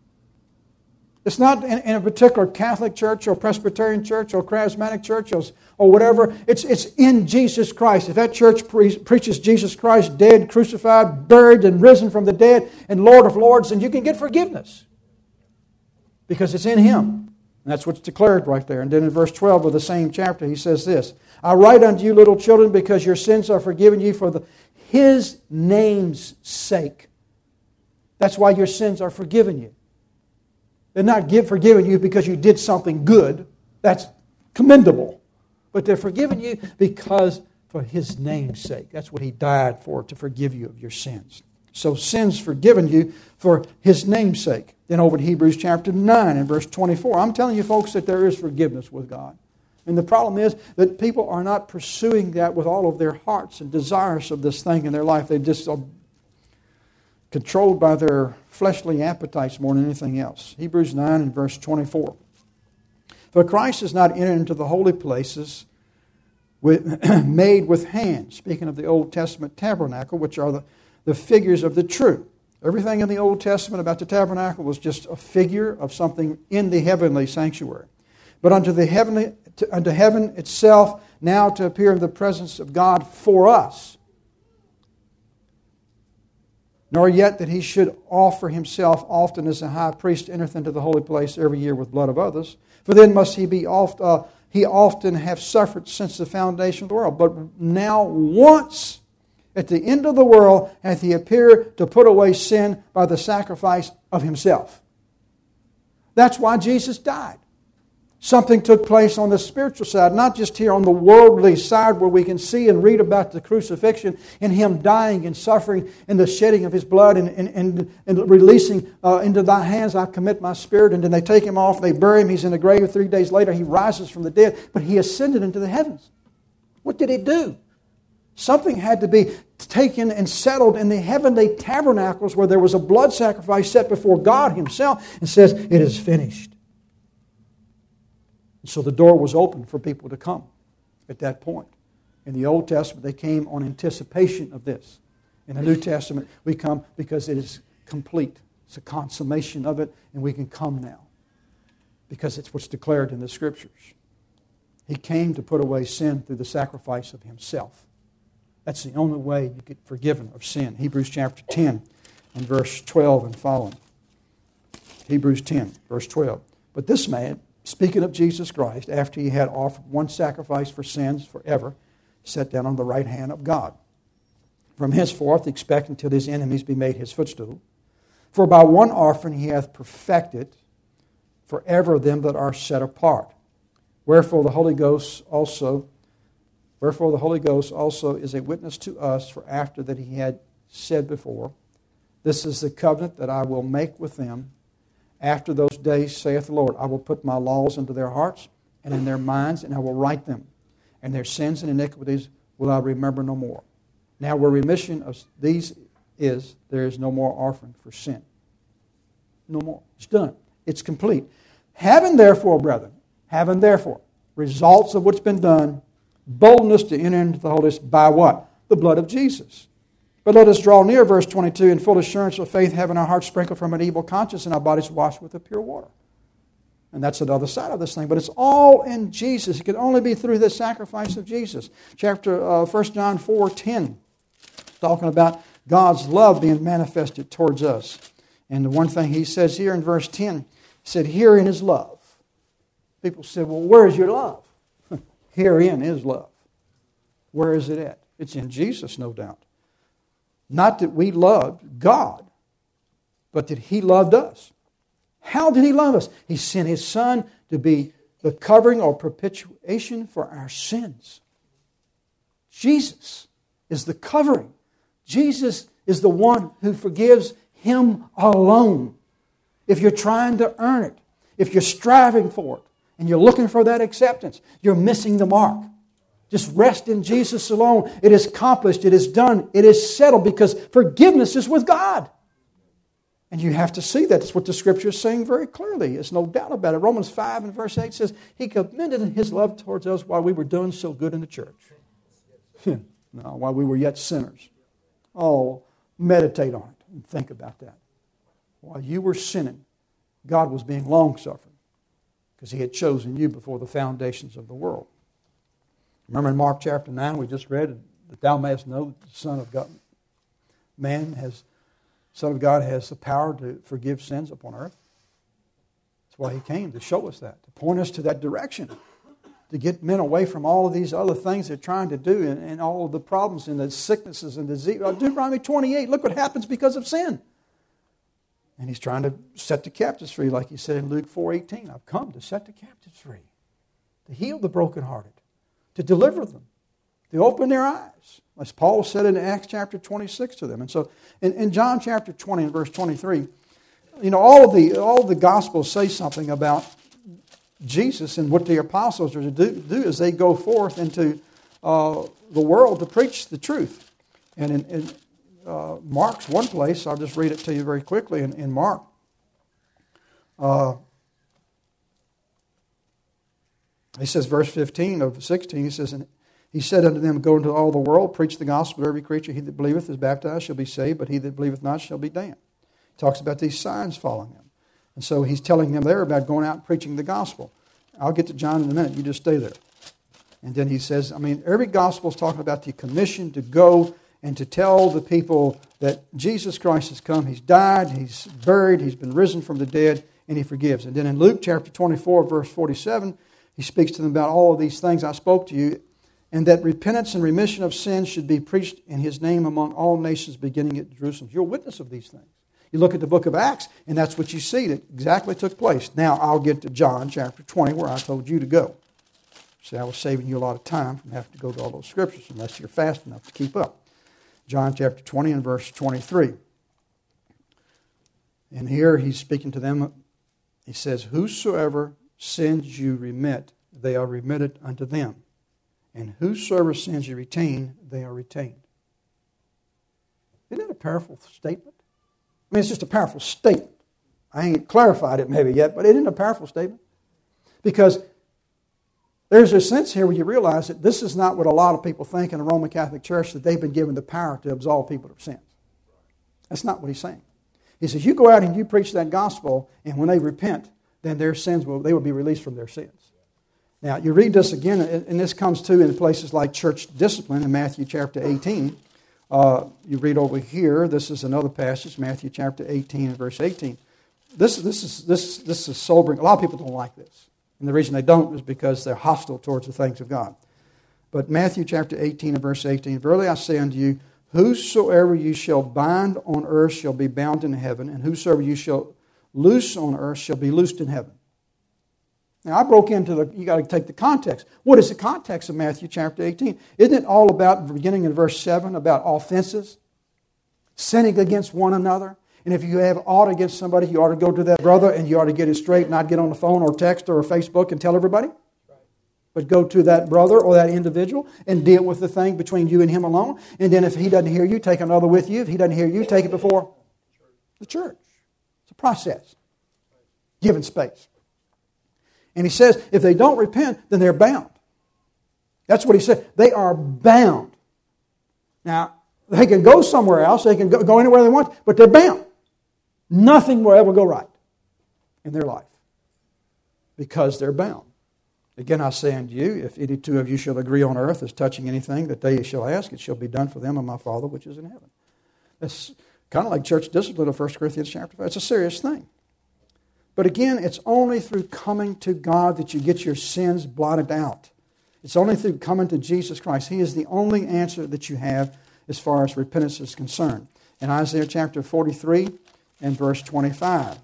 It's not in a particular Catholic church or Presbyterian church or Charismatic church or whatever. It's in Jesus Christ. If that church preaches Jesus Christ dead, crucified, buried, and risen from the dead, and Lord of Lords, then you can get forgiveness. Because it's in Him. And that's what's declared right there. And then in verse 12 of the same chapter, He says this, I write unto you, little children, because your sins are forgiven you for His name's sake. That's why your sins are forgiven you. They're not forgiven you because you did something good. That's commendable. But they're forgiven you because for His name's sake. That's what He died for, to forgive you of your sins. So sin's forgiven you for His name's sake. Then over to Hebrews chapter 9 and verse 24. I'm telling you folks that there is forgiveness with God. And the problem is that people are not pursuing that with all of their hearts and desires of this thing in their life. They just are controlled by their fleshly appetites more than anything else. Hebrews 9 and verse 24. For Christ has not entered into the holy places made with hands. Speaking of the Old Testament tabernacle, which are the figures of the true. Everything in the Old Testament about the tabernacle was just a figure of something in the heavenly sanctuary. But unto heaven itself, now to appear in the presence of God for us. Nor yet that He should offer Himself often as a high priest entereth into the holy place every year with blood of others. For then must He often have suffered since the foundation of the world. But now once at the end of the world hath He appeared to put away sin by the sacrifice of Himself. That's why Jesus died. Something took place on the spiritual side, not just here on the worldly side where we can see and read about the crucifixion and Him dying and suffering and the shedding of His blood and releasing into Thy hands I commit my spirit. And then they take Him off, they bury Him, He's in the grave. 3 days later He rises from the dead, but He ascended into the heavens. What did He do? Something had to be taken and settled in the heavenly tabernacles where there was a blood sacrifice set before God Himself and says, it is finished. And so the door was open for people to come at that point. In the Old Testament, they came on anticipation of this. In the New Testament, we come because it is complete. It's a consummation of it, and we can come now because it's what's declared in the Scriptures. He came to put away sin through the sacrifice of Himself. That's the only way you get forgiven of sin. Hebrews chapter 10 and verse 12 and following. Hebrews 10, verse 12. But this man, speaking of Jesus Christ, after He had offered one sacrifice for sins forever, sat down on the right hand of God. From henceforth expect until His enemies be made His footstool. For by one offering He hath perfected forever them that are set apart. Wherefore the Holy Ghost also is a witness to us, for after that He had said before, this is the covenant that I will make with them. After those days, saith the Lord, I will put my laws into their hearts and in their minds, and I will write them. And their sins and iniquities will I remember no more. Now where remission of these is, there is no more offering for sin. No more. It's done. It's complete. Having therefore, brethren, results of what's been done, boldness to enter into the holiest by what? The blood of Jesus. But let us draw near, verse 22, in full assurance of faith, having our hearts sprinkled from an evil conscience and our bodies washed with the pure water. And that's another side of this thing. But it's all in Jesus. It can only be through the sacrifice of Jesus. 1 John 4:10, talking about God's love being manifested towards us. And the one thing he says here in verse 10, he said, herein is love. People said, well, where is your love? Herein is love. Where is it at? It's in Jesus, no doubt. Not that we loved God, but that He loved us. How did He love us? He sent His Son to be the covering or propitiation for our sins. Jesus is the covering. Jesus is the one who forgives Him alone. If you're trying to earn it, if you're striving for it, and you're looking for that acceptance, you're missing the mark. Just rest in Jesus alone. It is accomplished. It is done. It is settled because forgiveness is with God. And you have to see that. That's what the Scripture is saying very clearly. There's no doubt about it. Romans 5 and verse 8 says, He commended His love towards us while we were doing so good in the church. No, while we were yet sinners. Oh, meditate on it and think about that. While you were sinning, God was being long-suffering because He had chosen you before the foundations of the world. Remember in Mark chapter 9, we just read that thou mayest know that the Son of God, Son of God has the power to forgive sins upon earth. That's why He came, to show us that, to point us to that direction, to get men away from all of these other things they're trying to do and all of the problems and the sicknesses and disease. Deuteronomy 28, look what happens because of sin. And He's trying to set the captives free, like He said in Luke 4:18. I've come to set the captives free, to heal the brokenhearted, to deliver them, to open their eyes, as Paul said in Acts chapter 26 to them. And so in John chapter 20 and verse 23, all of the Gospels say something about Jesus, and what the apostles are to do is they go forth into the world to preach the truth. And in Mark's one place, I'll just read it to you very quickly. In Mark, he says, verse 15 of 16, he says, and He said unto them, go into all the world, preach the gospel to every creature. He that believeth is baptized shall be saved, but he that believeth not shall be damned. He talks about these signs following them. And so He's telling them there about going out and preaching the gospel. I'll get to John in a minute. You just stay there. And then he says, every gospel is talking about the commission to go and to tell the people that Jesus Christ has come. He's died, He's buried, He's been risen from the dead, and He forgives. And then in Luke chapter 24, verse 47, He speaks to them about all of these things I spoke to you, and that repentance and remission of sins should be preached in His name among all nations, beginning at Jerusalem. You're a witness of these things. You look at the book of Acts, and that's what you see that exactly took place. Now, I'll get to John chapter 20, where I told you to go. See, I was saving you a lot of time from having to go to all those scriptures, unless you're fast enough to keep up. John chapter 20 and verse 23. And here He's speaking to them. He says, whosoever sins you remit, they are remitted unto them. And whosoever sins you retain, they are retained. Isn't that a powerful statement? It's just a powerful statement. I ain't clarified it maybe yet, but isn't it a powerful statement? Because there's a sense here where you realize that this is not what a lot of people think in the Roman Catholic Church, that they've been given the power to absolve people of sins. That's not what He's saying. He says, you go out and you preach that gospel, and when they repent, then their sins they will be released from their sins. Now, you read this again, and this comes too in places like church discipline in Matthew chapter 18. You read over here, this is another passage, Matthew chapter 18 and verse 18. This is sobering. A lot of people don't like this. And the reason they don't is because they're hostile towards the things of God. But Matthew chapter 18 and verse 18, verily I say unto you, whosoever you shall bind on earth shall be bound in heaven, and whosoever you shall loose on earth shall be loosed in heaven. Now I broke into you got to take the context. What is the context of Matthew chapter 18? Isn't it all about, beginning in verse 7, about offenses? sinning against one another. And if you have aught against somebody, you ought to go to that brother and you ought to get it straight, not get on the phone or text or Facebook and tell everybody. But go to that brother or that individual and deal with the thing between you and him alone. And then if he doesn't hear you, take another with you. If he doesn't hear you, take it before the church. It's a process. Given space. And he says, if they don't repent, then they're bound. That's what he said. They are bound. Now, they can go somewhere else. They can go anywhere they want, but they're bound. Nothing will ever go right in their life because they're bound. Again, I say unto you, if any two of you shall agree on earth as touching anything that they shall ask, it shall be done for them of my Father which is in heaven. That's kind of like church discipline of 1 Corinthians chapter 5. It's a serious thing. But again, it's only through coming to God that you get your sins blotted out. It's only through coming to Jesus Christ. He is the only answer that you have as far as repentance is concerned. In Isaiah chapter 43 and verse 25.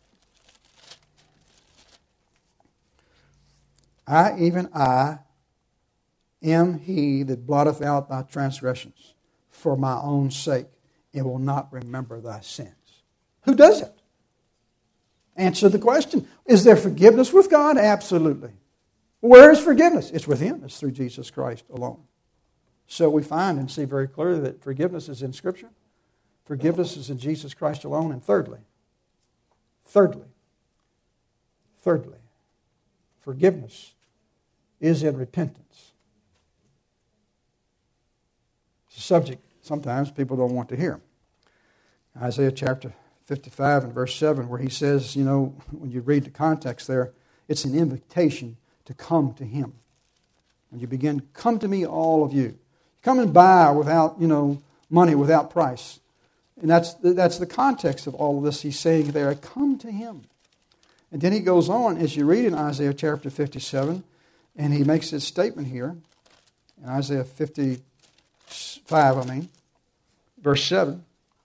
Even I am he that blotteth out thy transgressions for my own sake, and will not remember thy sins. Who does it? Answer the question. Is there forgiveness with God? Absolutely. Where is forgiveness? It's with Him. It's through Jesus Christ alone. So we find and see very clearly that forgiveness is in Scripture. Forgiveness is in Jesus Christ alone. And thirdly, forgiveness is in repentance. It's a subject sometimes people don't want to hear. Isaiah chapter 55 and verse 7, where he says, when you read the context there, it's an invitation to come to Him. And you begin, come to me, all of you. Come and buy without, money, without price. And that's the context of all of this. He's saying there, come to Him. And then he goes on, as you read in Isaiah chapter 57, and he makes this statement here, in Isaiah 55, verse 7,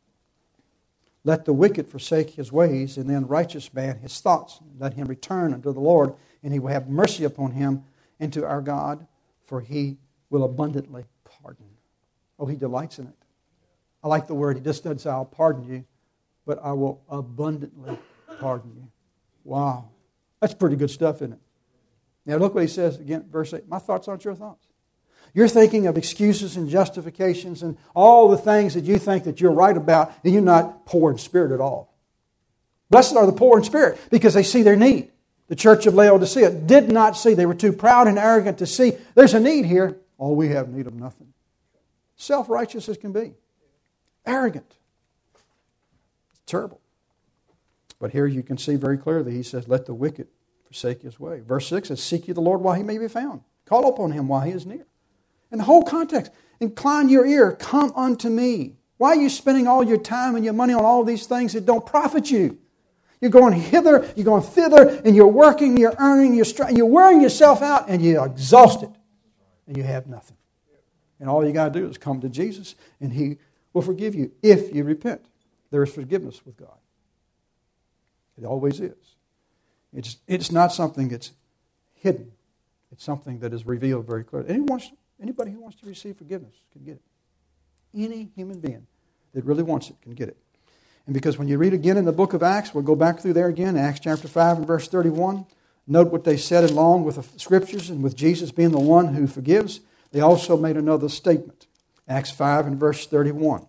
let the wicked forsake his ways, and then righteous man his thoughts. Let him return unto the Lord, and He will have mercy upon him and to our God, for He will abundantly pardon. Oh, He delights in it. I like the word. He just doesn't say, I'll pardon you, but I will abundantly pardon you. Wow. That's pretty good stuff, isn't it? Now look what he says again, verse 8. My thoughts aren't your thoughts. You're thinking of excuses and justifications and all the things that you think that you're right about, and you're not poor in spirit at all. Blessed are the poor in spirit, because they see their need. The church of Laodicea did not see. They were too proud and arrogant to see there's a need here. Oh, we have need of nothing. Self-righteous as can be. Arrogant. It's terrible. But here you can see very clearly, he says, let the wicked forsake his way. Verse 6 says, seek ye the Lord while He may be found. Call upon Him while He is near. In the whole context, incline your ear, come unto me. Why are you spending all your time and your money on all these things that don't profit you? You're going hither, you're going thither, and you're working, you're earning, you're wearing yourself out, and you're exhausted, and you have nothing. And all you got to do is come to Jesus, and He will forgive you if you repent. There is forgiveness with God. It always is. It's not something that's hidden. It's something that is revealed very clearly. Anybody who wants to receive forgiveness can get it. Any human being that really wants it can get it. And because when you read again in the book of Acts, we'll go back through there again, Acts chapter 5 and verse 31. Note what they said along with the Scriptures and with Jesus being the one who forgives. They also made another statement. Acts 5 and verse 31.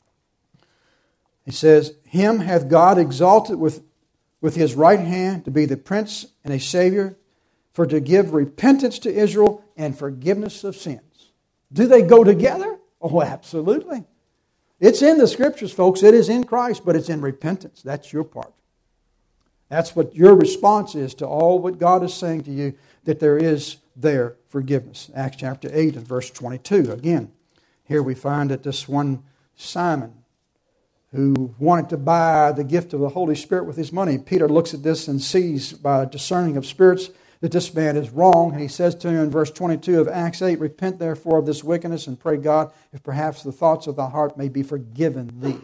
He says, Him hath God exalted with His right hand to be the Prince and a Savior, for to give repentance to Israel and forgiveness of sins. Do they go together? Oh, absolutely. It's in the Scriptures, folks. It is in Christ, but it's in repentance. That's your part. That's what your response is to all what God is saying to you, that there is there forgiveness. Acts chapter 8 and verse 22. Again, here we find that this one Simon, who wanted to buy the gift of the Holy Spirit with his money, Peter looks at this and sees by discerning of spirits that this man is wrong. And he says to him in verse 22 of Acts 8, repent therefore of this wickedness and pray God if perhaps the thoughts of thy heart may be forgiven thee.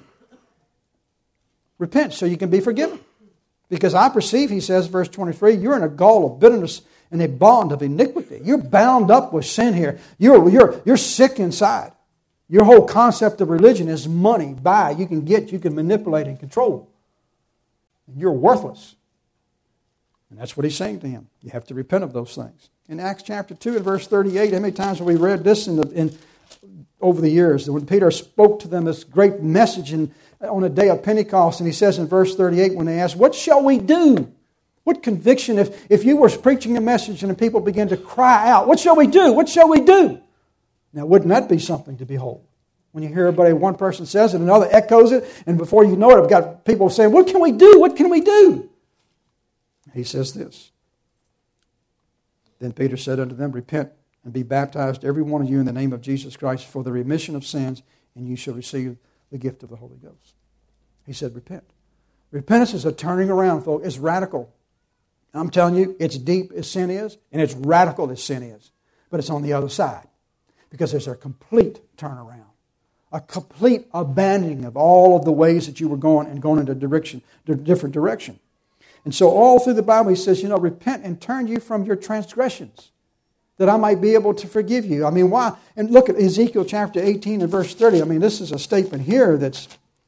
Repent so you can be forgiven. Because I perceive, he says, verse 23, you're in a gall of bitterness and a bond of iniquity. You're bound up with sin here. You're sick inside. Your whole concept of religion is money, buy, you can get, you can manipulate and control. You're worthless. And that's what he's saying to him. You have to repent of those things. In Acts chapter 2 and verse 38, how many times have we read this over the years? When Peter spoke to them this great message on the day of Pentecost, and he says in verse 38 when they asked, what shall we do? What conviction if you were preaching a message and the people began to cry out, what shall we do? What shall we do? Now, wouldn't that be something to behold? When you hear one person says it, another echoes it, and before you know it, I've got people saying, what can we do? What can we do? He says this. Then Peter said unto them, repent and be baptized, every one of you, in the name of Jesus Christ for the remission of sins, and you shall receive the gift of the Holy Ghost. He said, repent. Repentance is a turning around, folks. It's radical. I'm telling you, it's deep as sin is, and it's radical as sin is. But it's on the other side. Because there's a complete turnaround. A complete abandoning of all of the ways that you were going and going in a different direction. And so all through the Bible he says, repent and turn you from your transgressions, that I might be able to forgive you. I mean, why? And look at Ezekiel chapter 18 and verse 30. I mean, this is a statement here that's,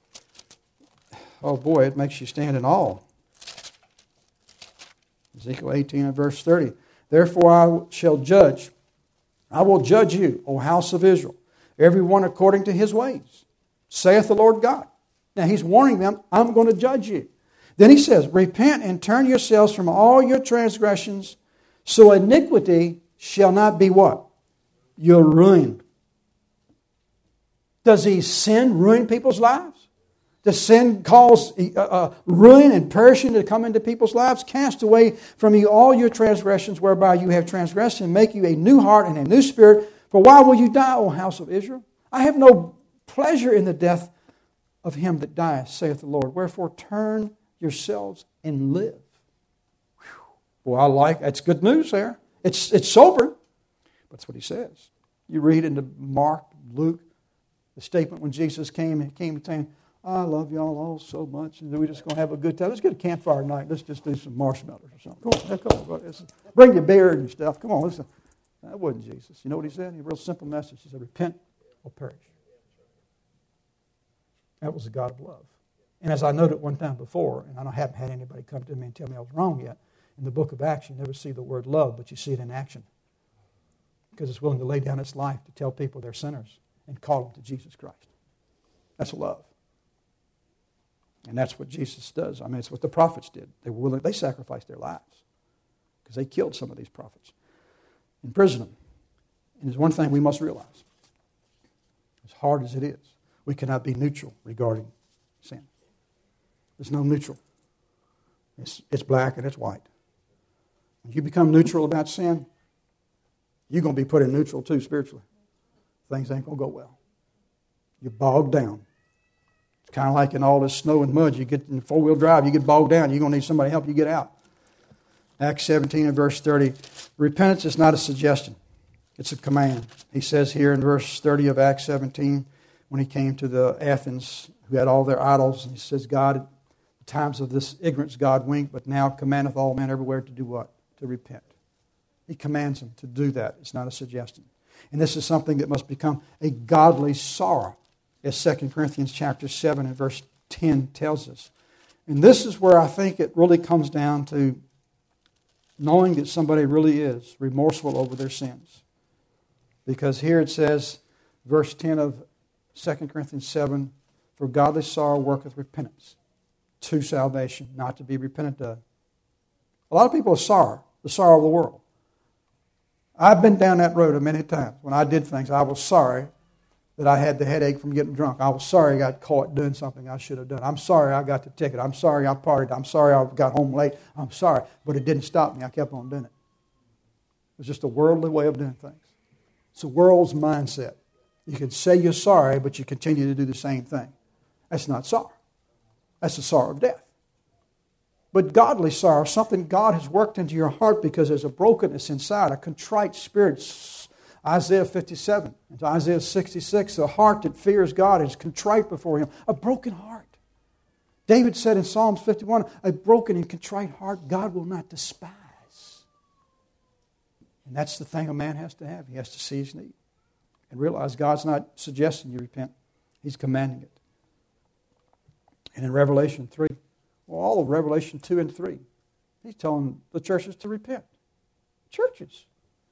oh boy, it makes you stand in awe. Ezekiel 18 and verse 30. Therefore I will judge you, O house of Israel, every one according to his ways, saith the Lord God. Now he's warning them, I'm going to judge you. Then he says, repent and turn yourselves from all your transgressions, so iniquity shall not be what? Your ruin. Does sin ruin people's lives? Does sin cause ruin and perishing to come into people's lives? Cast away from you all your transgressions whereby you have transgressed, and make you a new heart and a new spirit. For why will you die, O house of Israel? I have no pleasure in the death of him that dieth, saith the Lord. Wherefore turn yourselves and live. Whew. Boy, that's good news there. It's sober. But that's what he says. You read into Mark, Luke, the statement when Jesus came saying, I love y'all all so much, and we're just going to have a good time. Let's get a campfire tonight. Let's just do some marshmallows or something. Come on. Bring your beer and stuff. Come on, listen. That wasn't Jesus. You know what he said? A real simple message. He said, repent or perish. That was the God of love. And as I noted one time before, and I haven't had anybody come to me and tell me I was wrong yet, in the book of Acts, you never see the word love, but you see it in action. Because it's willing to lay down its life to tell people they're sinners and call them to Jesus Christ. That's love. And that's what Jesus does. I mean, it's what the prophets did. They sacrificed their lives because they killed some of these prophets, imprisoned them. And there's one thing we must realize. As hard as it is, we cannot be neutral regarding sin. There's no neutral. It's black and it's white. When you become neutral about sin, you're going to be put in neutral too spiritually. Things ain't going to go well. You're bogged down. It's kind of like in all this snow and mud. You get in four-wheel drive, you get bogged down. You're going to need somebody to help you get out. Acts 17 and verse 30. Repentance is not a suggestion. It's a command. He says here in verse 30 of Acts 17, when he came to the Athens who had all their idols, and he says, God, at the times of this ignorance, God winked, but now commandeth all men everywhere to do what? To repent. He commands them to do that. It's not a suggestion. And this is something that must become a godly sorrow, as 2 Corinthians chapter 7 and verse 10 tells us. And this is where I think it really comes down to knowing that somebody really is remorseful over their sins. Because here it says, verse 10 of 2 Corinthians 7, for godly sorrow worketh repentance to salvation, not to be repented of. A lot of people are sorry, the sorrow of the world. I've been down that road many times. When I did things, I was sorry that I had the headache from getting drunk. I was sorry I got caught doing something I should have done. I'm sorry I got the ticket. I'm sorry I partied. I'm sorry I got home late. I'm sorry. But it didn't stop me. I kept on doing it. It was just a worldly way of doing things. It's a world's mindset. You can say you're sorry, but you continue to do the same thing. That's not sorrow. That's the sorrow of death. But godly sorrow, something God has worked into your heart because there's a brokenness inside, a contrite spirit. Isaiah 57 and Isaiah 66, a heart that fears God is contrite before Him. A broken heart. David said in Psalms 51, a broken and contrite heart God will not despise. And that's the thing a man has to have. He has to see his need. And realize God's not suggesting you repent. He's commanding it. And in Revelation 3, well, all of Revelation 2 and 3, he's telling the churches to repent. Churches.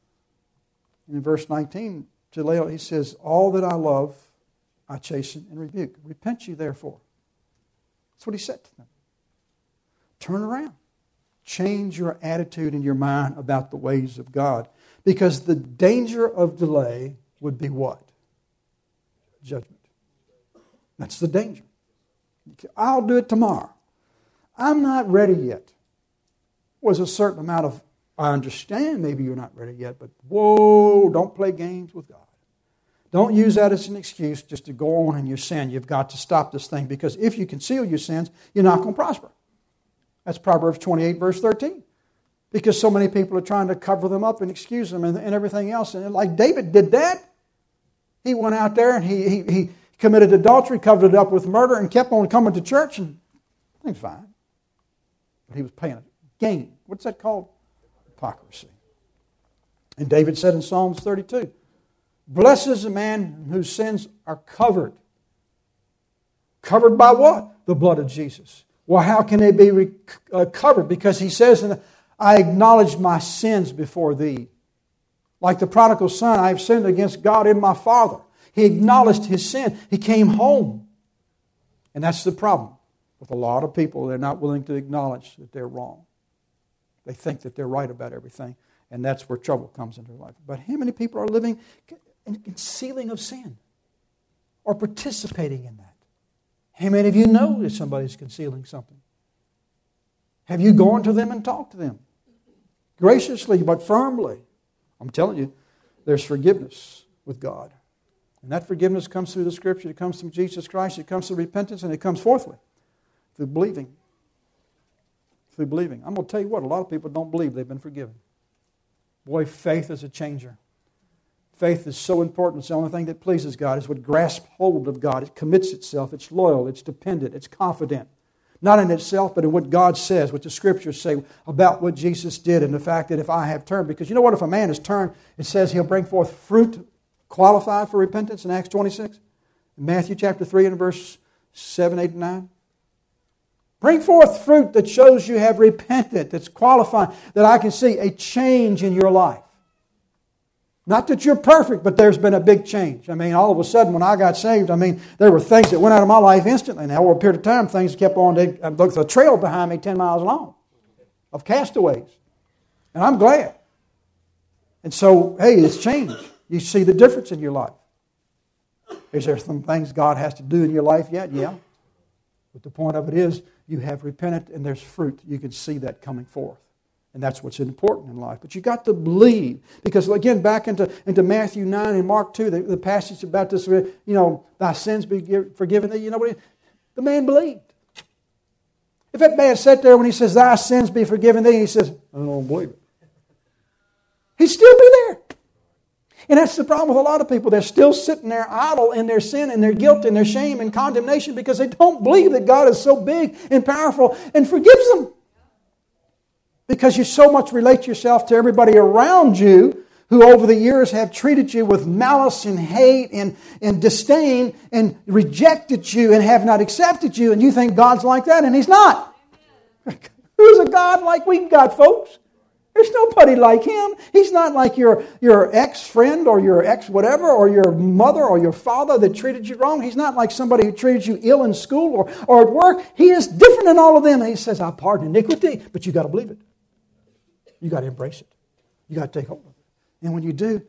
And in verse 19, to Laodicea, he says, all that I love, I chasten and rebuke. Repent ye therefore. That's what he said to them. Turn around. Change your attitude and your mind about the ways of God. Because the danger of delay would be what? Judgment. That's the danger. I'll do it tomorrow. I'm not ready yet. Was a certain amount of, I understand maybe you're not ready yet, but whoa, don't play games with God. Don't use that as an excuse just to go on in your sin. You've got to stop this thing, because if you conceal your sins, you're not going to prosper. That's Proverbs 28, verse 13. Because so many people are trying to cover them up and excuse them and everything else. And like David did that. He went out there and he committed adultery, covered it up with murder, and kept on coming to church, and things fine. But he was paying a game. What's that called? Hypocrisy. And David said in Psalms 32, blessed is the man whose sins are covered. Covered by what? The blood of Jesus. Well, how can they be covered? Because he says, I acknowledge my sins before thee. Like the prodigal son, I have sinned against God and my father. He acknowledged his sin. He came home. And that's the problem with a lot of people. They're not willing to acknowledge that they're wrong. They think that they're right about everything. And that's where trouble comes into their life. But how many people are living in concealing of sin or participating in that? How many of you know that somebody's concealing something? Have you gone to them and talked to them? Graciously but firmly. I'm telling you, there's forgiveness with God. And that forgiveness comes through the Scripture. It comes from Jesus Christ. It comes through repentance. And it comes fourthly, through believing. Through believing. I'm going to tell you what, a lot of people don't believe they've been forgiven. Boy, faith is a changer. Faith is so important. It's the only thing that pleases God. It's what grasps hold of God. It commits itself. It's loyal. It's dependent. It's confident. Not in itself, but in what God says, what the Scriptures say about what Jesus did, and the fact that if I have turned, because you know what, if a man has turned, it says he'll bring forth fruit qualified for repentance in Acts 26. In Matthew chapter 3 and verse 7, 8, and 9. Bring forth fruit that shows you have repented, that's qualified, that I can see a change in your life. Not that you're perfect, but there's been a big change. I mean, all of a sudden when I got saved, there were things that went out of my life instantly. And over a period of time, things kept on. There's a trail behind me 10 miles long of castaways. And I'm glad. And so, hey, it's changed. You see the difference in your life. Is there some things God has to do in your life yet? Yeah. But the point of it is, you have repented and there's fruit. You can see that coming forth. And that's what's important in life. But you got to believe. Because again, back into Matthew 9 and Mark 2, the passage about this, thy sins be forgiven thee. You know what? The man believed. If that man sat there when he says, thy sins be forgiven thee, and he says, I don't believe it. He'd still be there. And that's the problem with a lot of people. They're still sitting there idle in their sin and their guilt and their shame and condemnation because they don't believe that God is so big and powerful and forgives them. Because you so much relate yourself to everybody around you who over the years have treated you with malice and hate and disdain and rejected you and have not accepted you. And you think God's like that, and He's not. Who's a God like we've got, folks? There's nobody like Him. He's not like your ex-friend or your ex-whatever or your mother or your father that treated you wrong. He's not like somebody who treated you ill in school or at work. He is different than all of them. And He says, I pardon iniquity, but you got to believe it. You got to embrace it. You got to take hold of it. And when you do,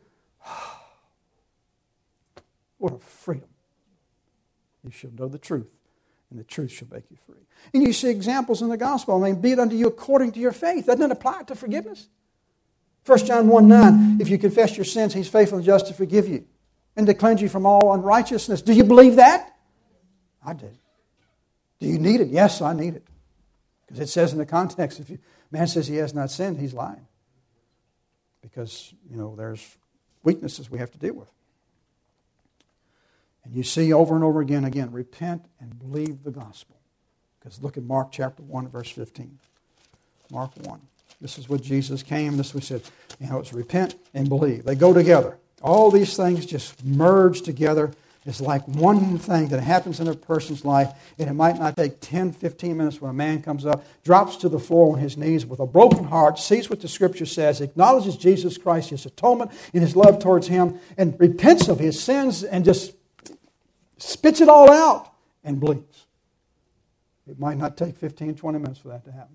what a freedom. You shall know the truth, and the truth shall make you free. And you see examples in the gospel. Be it unto you according to your faith. Doesn't that apply to forgiveness? 1 John 1:9, if you confess your sins, He's faithful and just to forgive you and to cleanse you from all unrighteousness. Do you believe that? I do. Do you need it? Yes, I need it. Because it says in the context, if man says he has not sinned, he's lying. Because, there's weaknesses we have to deal with. And you see over and over again, repent and believe the gospel. Because look at Mark chapter 1, verse 15. Mark 1. This is what Jesus came. This we said, it's repent and believe. They go together. All these things just merge together. It's like one thing that happens in a person's life, and it might not take 10, 15 minutes when a man comes up, drops to the floor on his knees with a broken heart, sees what the Scripture says, acknowledges Jesus Christ, His atonement, and His love towards him, and repents of his sins and just spits it all out and believes. It might not take 15, 20 minutes for that to happen.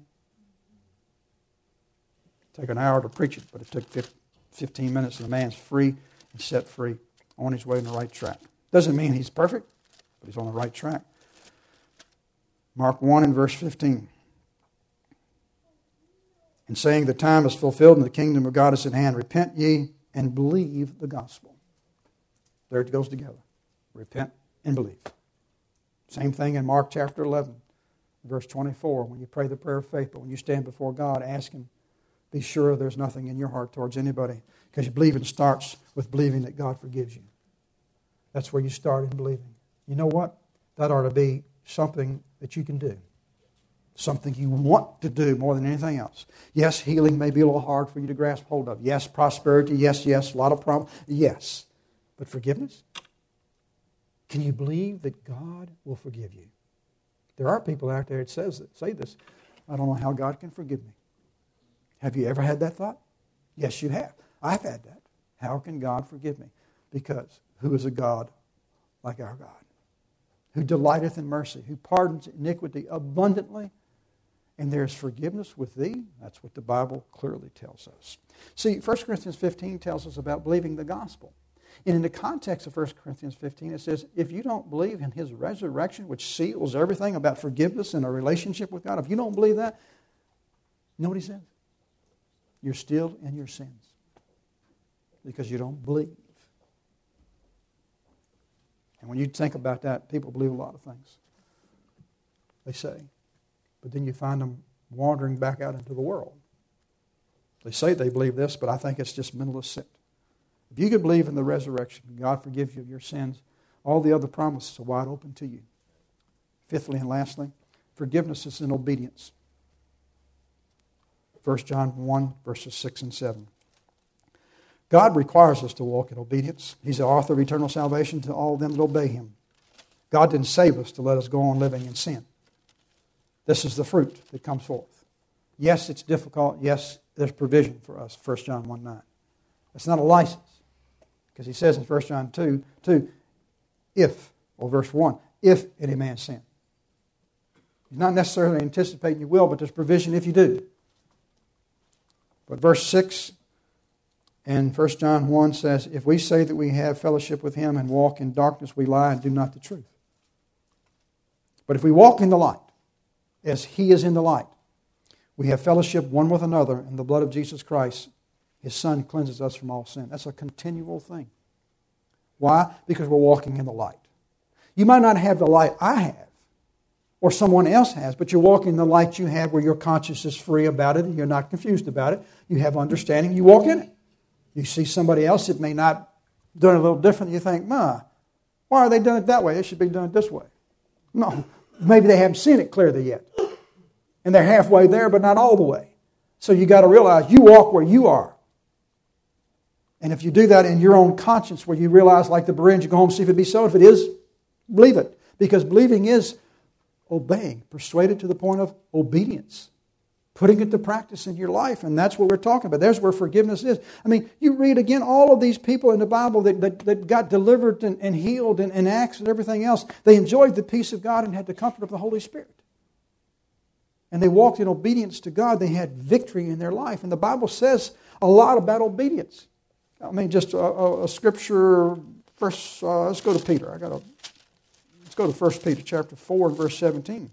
It took an hour to preach it, but it took 15 minutes, and the man's free and set free on his way in the right track. Doesn't mean he's perfect, but he's on the right track. Mark 1 and verse 15. And saying, the time is fulfilled and the kingdom of God is at hand. Repent ye and believe the gospel. There it goes together. Repent and believe. Same thing in Mark chapter 11, verse 24. When you pray the prayer of faith, but when you stand before God, ask Him, be sure there's nothing in your heart towards anybody. Because believing starts with believing that God forgives you. That's where you start in believing. You know what? That ought to be something that you can do. Something you want to do more than anything else. Yes, healing may be a little hard for you to grasp hold of. Yes, prosperity. Yes, a lot of problems. Yes. But forgiveness? Can you believe that God will forgive you? There are people out there that say this. I don't know how God can forgive me. Have you ever had that thought? Yes, you have. I've had that. How can God forgive me? Because who is a God like our God? Who delighteth in mercy, who pardons iniquity abundantly, and there is forgiveness with thee. That's what the Bible clearly tells us. See, 1 Corinthians 15 tells us about believing the gospel. And in the context of 1 Corinthians 15, it says, if you don't believe in His resurrection, which seals everything about forgiveness and a relationship with God, if you don't believe that, you know what he says? You're still in your sins because you don't believe. And when you think about that, people believe a lot of things. They say. But then you find them wandering back out into the world. They say they believe this, but I think it's just mental assent. If you can believe in the resurrection, God forgives you of your sins, all the other promises are wide open to you. Fifthly and lastly, forgiveness is in obedience. 1 John 1, verses 6 and 7. God requires us to walk in obedience. He's the author of eternal salvation to all them that obey Him. God didn't save us to let us go on living in sin. This is the fruit that comes forth. Yes, it's difficult. Yes, there's provision for us, 1 John 1, 9. It's not a license. Because He says in 1 John 2, verse 1, if any man sin. He's not necessarily anticipating you will, but there's provision if you do. But verse 6 and 1 John 1 says, if we say that we have fellowship with Him and walk in darkness, we lie and do not the truth. But if we walk in the light, as He is in the light, we have fellowship one with another, and the blood of Jesus Christ, His Son, cleanses us from all sin. That's a continual thing. Why? Because we're walking in the light. You might not have the light I have, or someone else has, but you're walking in the light you have where your conscience is free about it and you're not confused about it. You have understanding. You walk in it. You see somebody else that may not do it a little different. You think, why are they doing it that way? They should be doing it this way. No, maybe they haven't seen it clearly yet. And they're halfway there, but not all the way. So you got to realize you walk where you are. And if you do that in your own conscience, where you realize, like the Bereans, you go home and see if it be so. If it is, believe it. Because believing is obeying, persuaded to the point of obedience, putting it to practice in your life. And that's what we're talking about. There's where forgiveness is. I mean, you read again all of these people in the Bible that got delivered and healed and Acts and everything else. They enjoyed the peace of God and had the comfort of the Holy Spirit. And they walked in obedience to God. They had victory in their life. And the Bible says a lot about obedience. I mean, just a scripture. First, let's go to Peter. Let's go to 1 Peter chapter 4 and verse 17.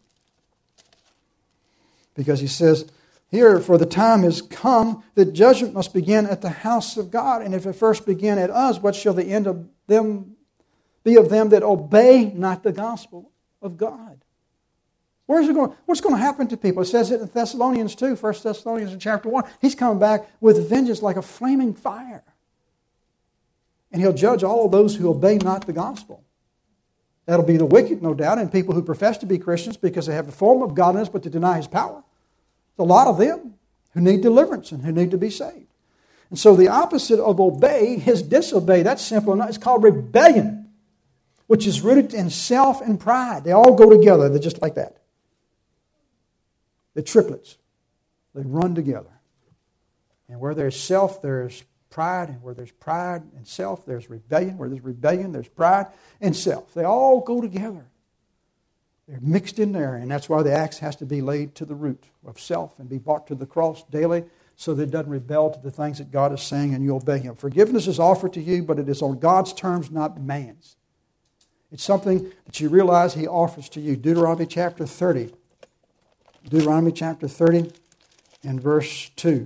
Because he says, here, for the time is come that judgment must begin at the house of God. And if it first begin at us, what shall the end of them be of them that obey not the gospel of God? Where's it going? What's going to happen to people? It says it in Thessalonians 2, 1 Thessalonians in chapter 1. He's coming back with vengeance like a flaming fire. And He'll judge all of those who obey not the gospel. That'll be the wicked, no doubt, and people who profess to be Christians because they have the form of godliness but to deny His power. There's a lot of them who need deliverance and who need to be saved. And so the opposite of obey is disobey. That's simple enough. It's called rebellion, which is rooted in self and pride. They all go together. They're just like that. They're triplets. They run together. And where there's self, there's pride. And where there's pride and self, there's rebellion. Where there's rebellion, there's pride and self. They all go together. They're mixed in there. And that's why the axe has to be laid to the root of self and be brought to the cross daily so that it doesn't rebel to the things that God is saying and you obey Him. Forgiveness is offered to you, but it is on God's terms, not man's. It's something that you realize He offers to you. Deuteronomy chapter 30. Deuteronomy chapter 30 and verse 2.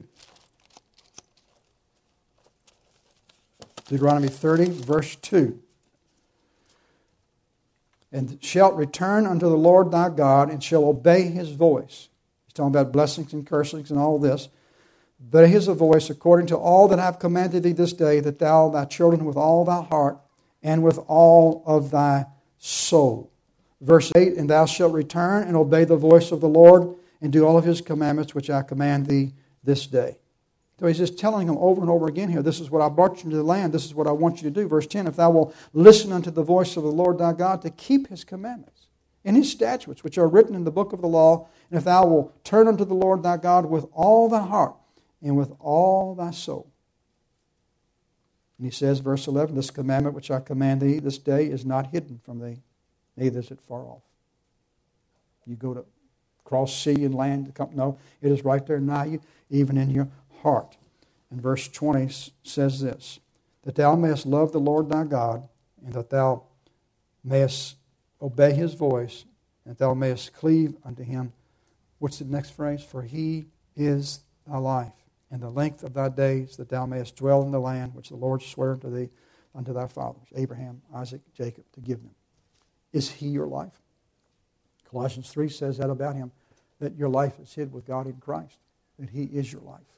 Deuteronomy 30, verse 2. And shalt return unto the Lord thy God, and shall obey His voice. He's talking about blessings and cursings and all this. Obey His voice according to all that I have commanded thee this day, that thou, thy children, with all thy heart, and with all of thy soul. Verse 8, and thou shalt return and obey the voice of the Lord, and do all of His commandments which I command thee this day. So He's just telling them over and over again here, this is what I brought you into the land, this is what I want you to do. Verse 10, if thou wilt listen unto the voice of the Lord thy God to keep His commandments and His statutes, which are written in the book of the law, and if thou wilt turn unto the Lord thy God with all thy heart and with all thy soul. And He says, verse 11, this commandment which I command thee this day is not hidden from thee, neither is it far off. You go to cross sea and land to come. No, it is right there nigh you, even in your heart. And verse 20 says this, that thou mayest love the Lord thy God, and that thou mayest obey His voice, and that thou mayest cleave unto Him. What's the next phrase? For He is thy life, and the length of thy days, that thou mayest dwell in the land which the Lord sware unto thee, unto thy fathers, Abraham, Isaac, Jacob, to give them. Is He your life? Colossians 3 says that about Him, that your life is hid with God in Christ, that He is your life.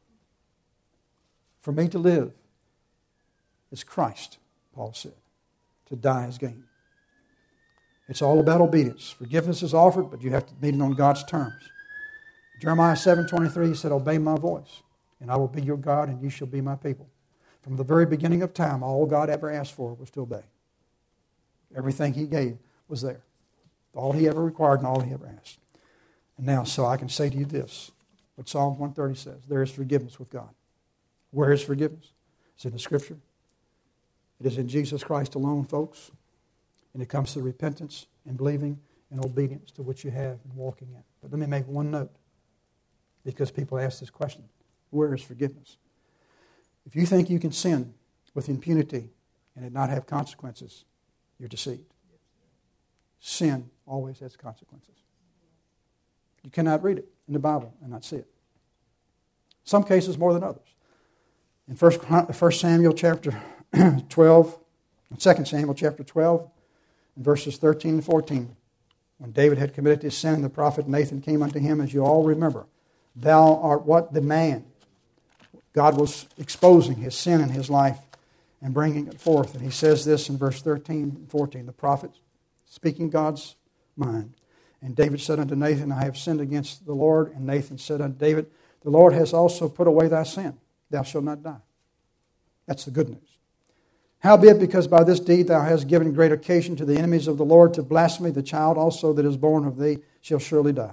For me to live is Christ, Paul said. To die is gain. It's all about obedience. Forgiveness is offered, but you have to meet it on God's terms. Jeremiah 7:23, He said, obey my voice, and I will be your God, and you shall be my people. From the very beginning of time, all God ever asked for was to obey. Everything He gave was there. All He ever required and all He ever asked. And now, so I can say to you this, what Psalm 130 says, there is forgiveness with God. Where is forgiveness? It's in the Scripture. It is in Jesus Christ alone, folks. And it comes to repentance and believing and obedience to what you have and walking in. But let me make one note, because people ask this question, where is forgiveness? If you think you can sin with impunity and it not have consequences, you're deceived. Sin always has consequences. You cannot read it in the Bible and not see it. Some cases more than others. In 1 Samuel chapter 12, 2 Samuel chapter 12, and verses 13 and 14, when David had committed his sin, the prophet Nathan came unto him, as you all remember. Thou art what? The man. God was exposing his sin in his life and bringing it forth. And he says this in verse 13 and 14, the prophet speaking God's mind. And David said unto Nathan, I have sinned against the Lord. And Nathan said unto David, the Lord has also put away thy sin. Thou shalt not die. That's the good news. Howbeit, because by this deed thou hast given great occasion to the enemies of the Lord to blaspheme, the child also that is born of thee shall surely die.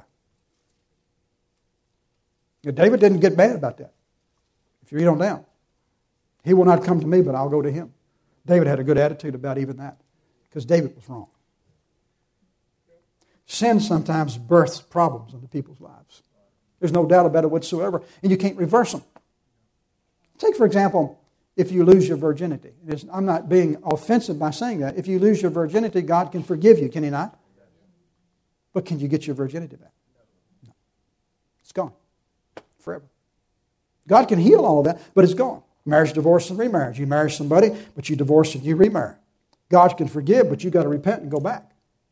Now, David didn't get mad about that. If you read on down, he will not come to me, but I'll go to him. David had a good attitude about even that, because David was wrong. Sin sometimes births problems into people's lives. There's no doubt about it whatsoever, and you can't reverse them. Take, for example, if you lose your virginity. I'm not being offensive by saying that. If you lose your virginity, God can forgive you, can He not? But can you get your virginity back? No. It's gone. Forever. God can heal all of that, but it's gone. Marriage, divorce, and remarriage. You marry somebody, but you divorce and you remarry. God can forgive, but you've got to repent and go back.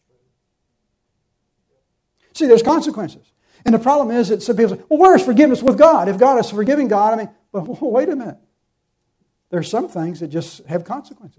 See, there's consequences. And the problem is that some people say, well, where is forgiveness with God? If God is forgiving God, well, wait a minute. There's some things that just have consequences.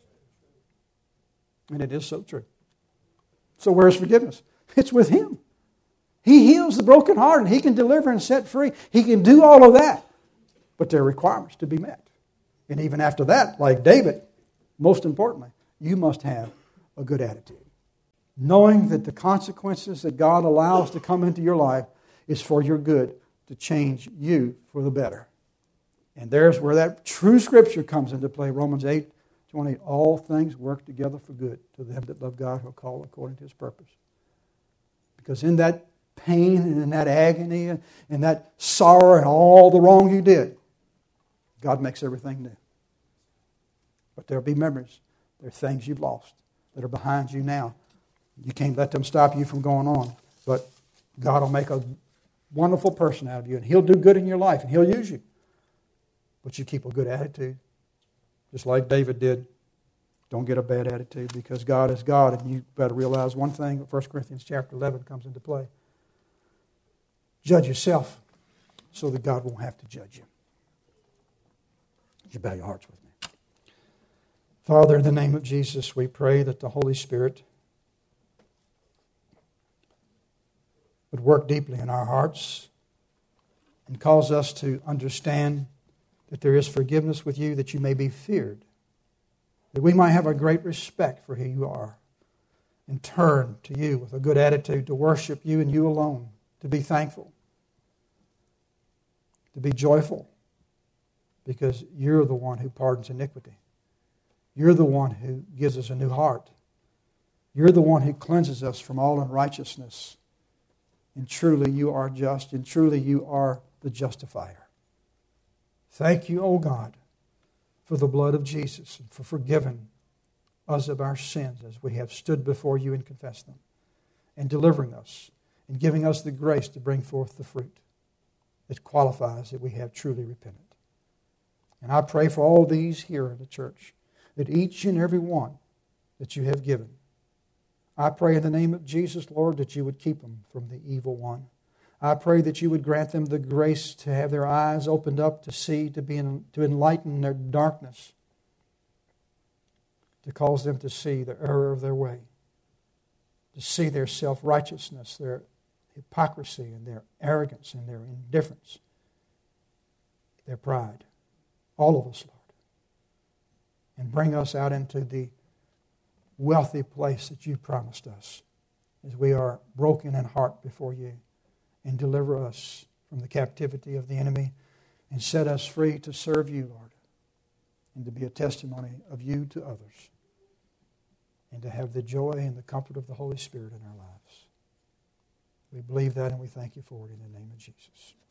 And it is so true. So where's forgiveness? It's with Him. He heals the broken heart, and He can deliver and set free. He can do all of that. But there are requirements to be met. And even after that, like David, most importantly, you must have a good attitude. Knowing that the consequences that God allows to come into your life is for your good, to change you for the better. And there's where that true Scripture comes into play. Romans 8:28. All things work together for good to them that love God who are called according to His purpose. Because in that pain and in that agony and in that sorrow and all the wrong you did, God makes everything new. But there'll be memories. There are things you've lost that are behind you now. You can't let them stop you from going on. But God will make a wonderful person out of you, and He'll do good in your life, and He'll use you. But you keep a good attitude, just like David did. Don't get a bad attitude, because God is God, and you better realize one thing. 1 Corinthians chapter 11 comes into play. Judge yourself so that God won't have to judge you. Would you bow your hearts with me? Father, in the name of Jesus, we pray that the Holy Spirit would work deeply in our hearts and cause us to understand that there is forgiveness with you, that you may be feared, that we might have a great respect for who you are, and turn to you with a good attitude to worship you and you alone, to be thankful, to be joyful, because you're the one who pardons iniquity. You're the one who gives us a new heart. You're the one who cleanses us from all unrighteousness. And truly you are just, and truly you are the justifier. Thank you, O God, for the blood of Jesus and for forgiving us of our sins as we have stood before you and confessed them, and delivering us and giving us the grace to bring forth the fruit that qualifies that we have truly repented. And I pray for all these here in the church, that each and every one that you have given, I pray in the name of Jesus, Lord, that you would keep them from the evil one. I pray that you would grant them the grace to have their eyes opened up to see, to enlighten their darkness, to cause them to see the error of their way, to see their self-righteousness, their hypocrisy and their arrogance and their indifference, their pride. All of us, Lord. And bring us out into the wealthy place that you promised us as we are broken in heart before you, and deliver us from the captivity of the enemy and set us free to serve you, Lord, and to be a testimony of you to others, and to have the joy and the comfort of the Holy Spirit in our lives. We believe that and we thank you for it in the name of Jesus.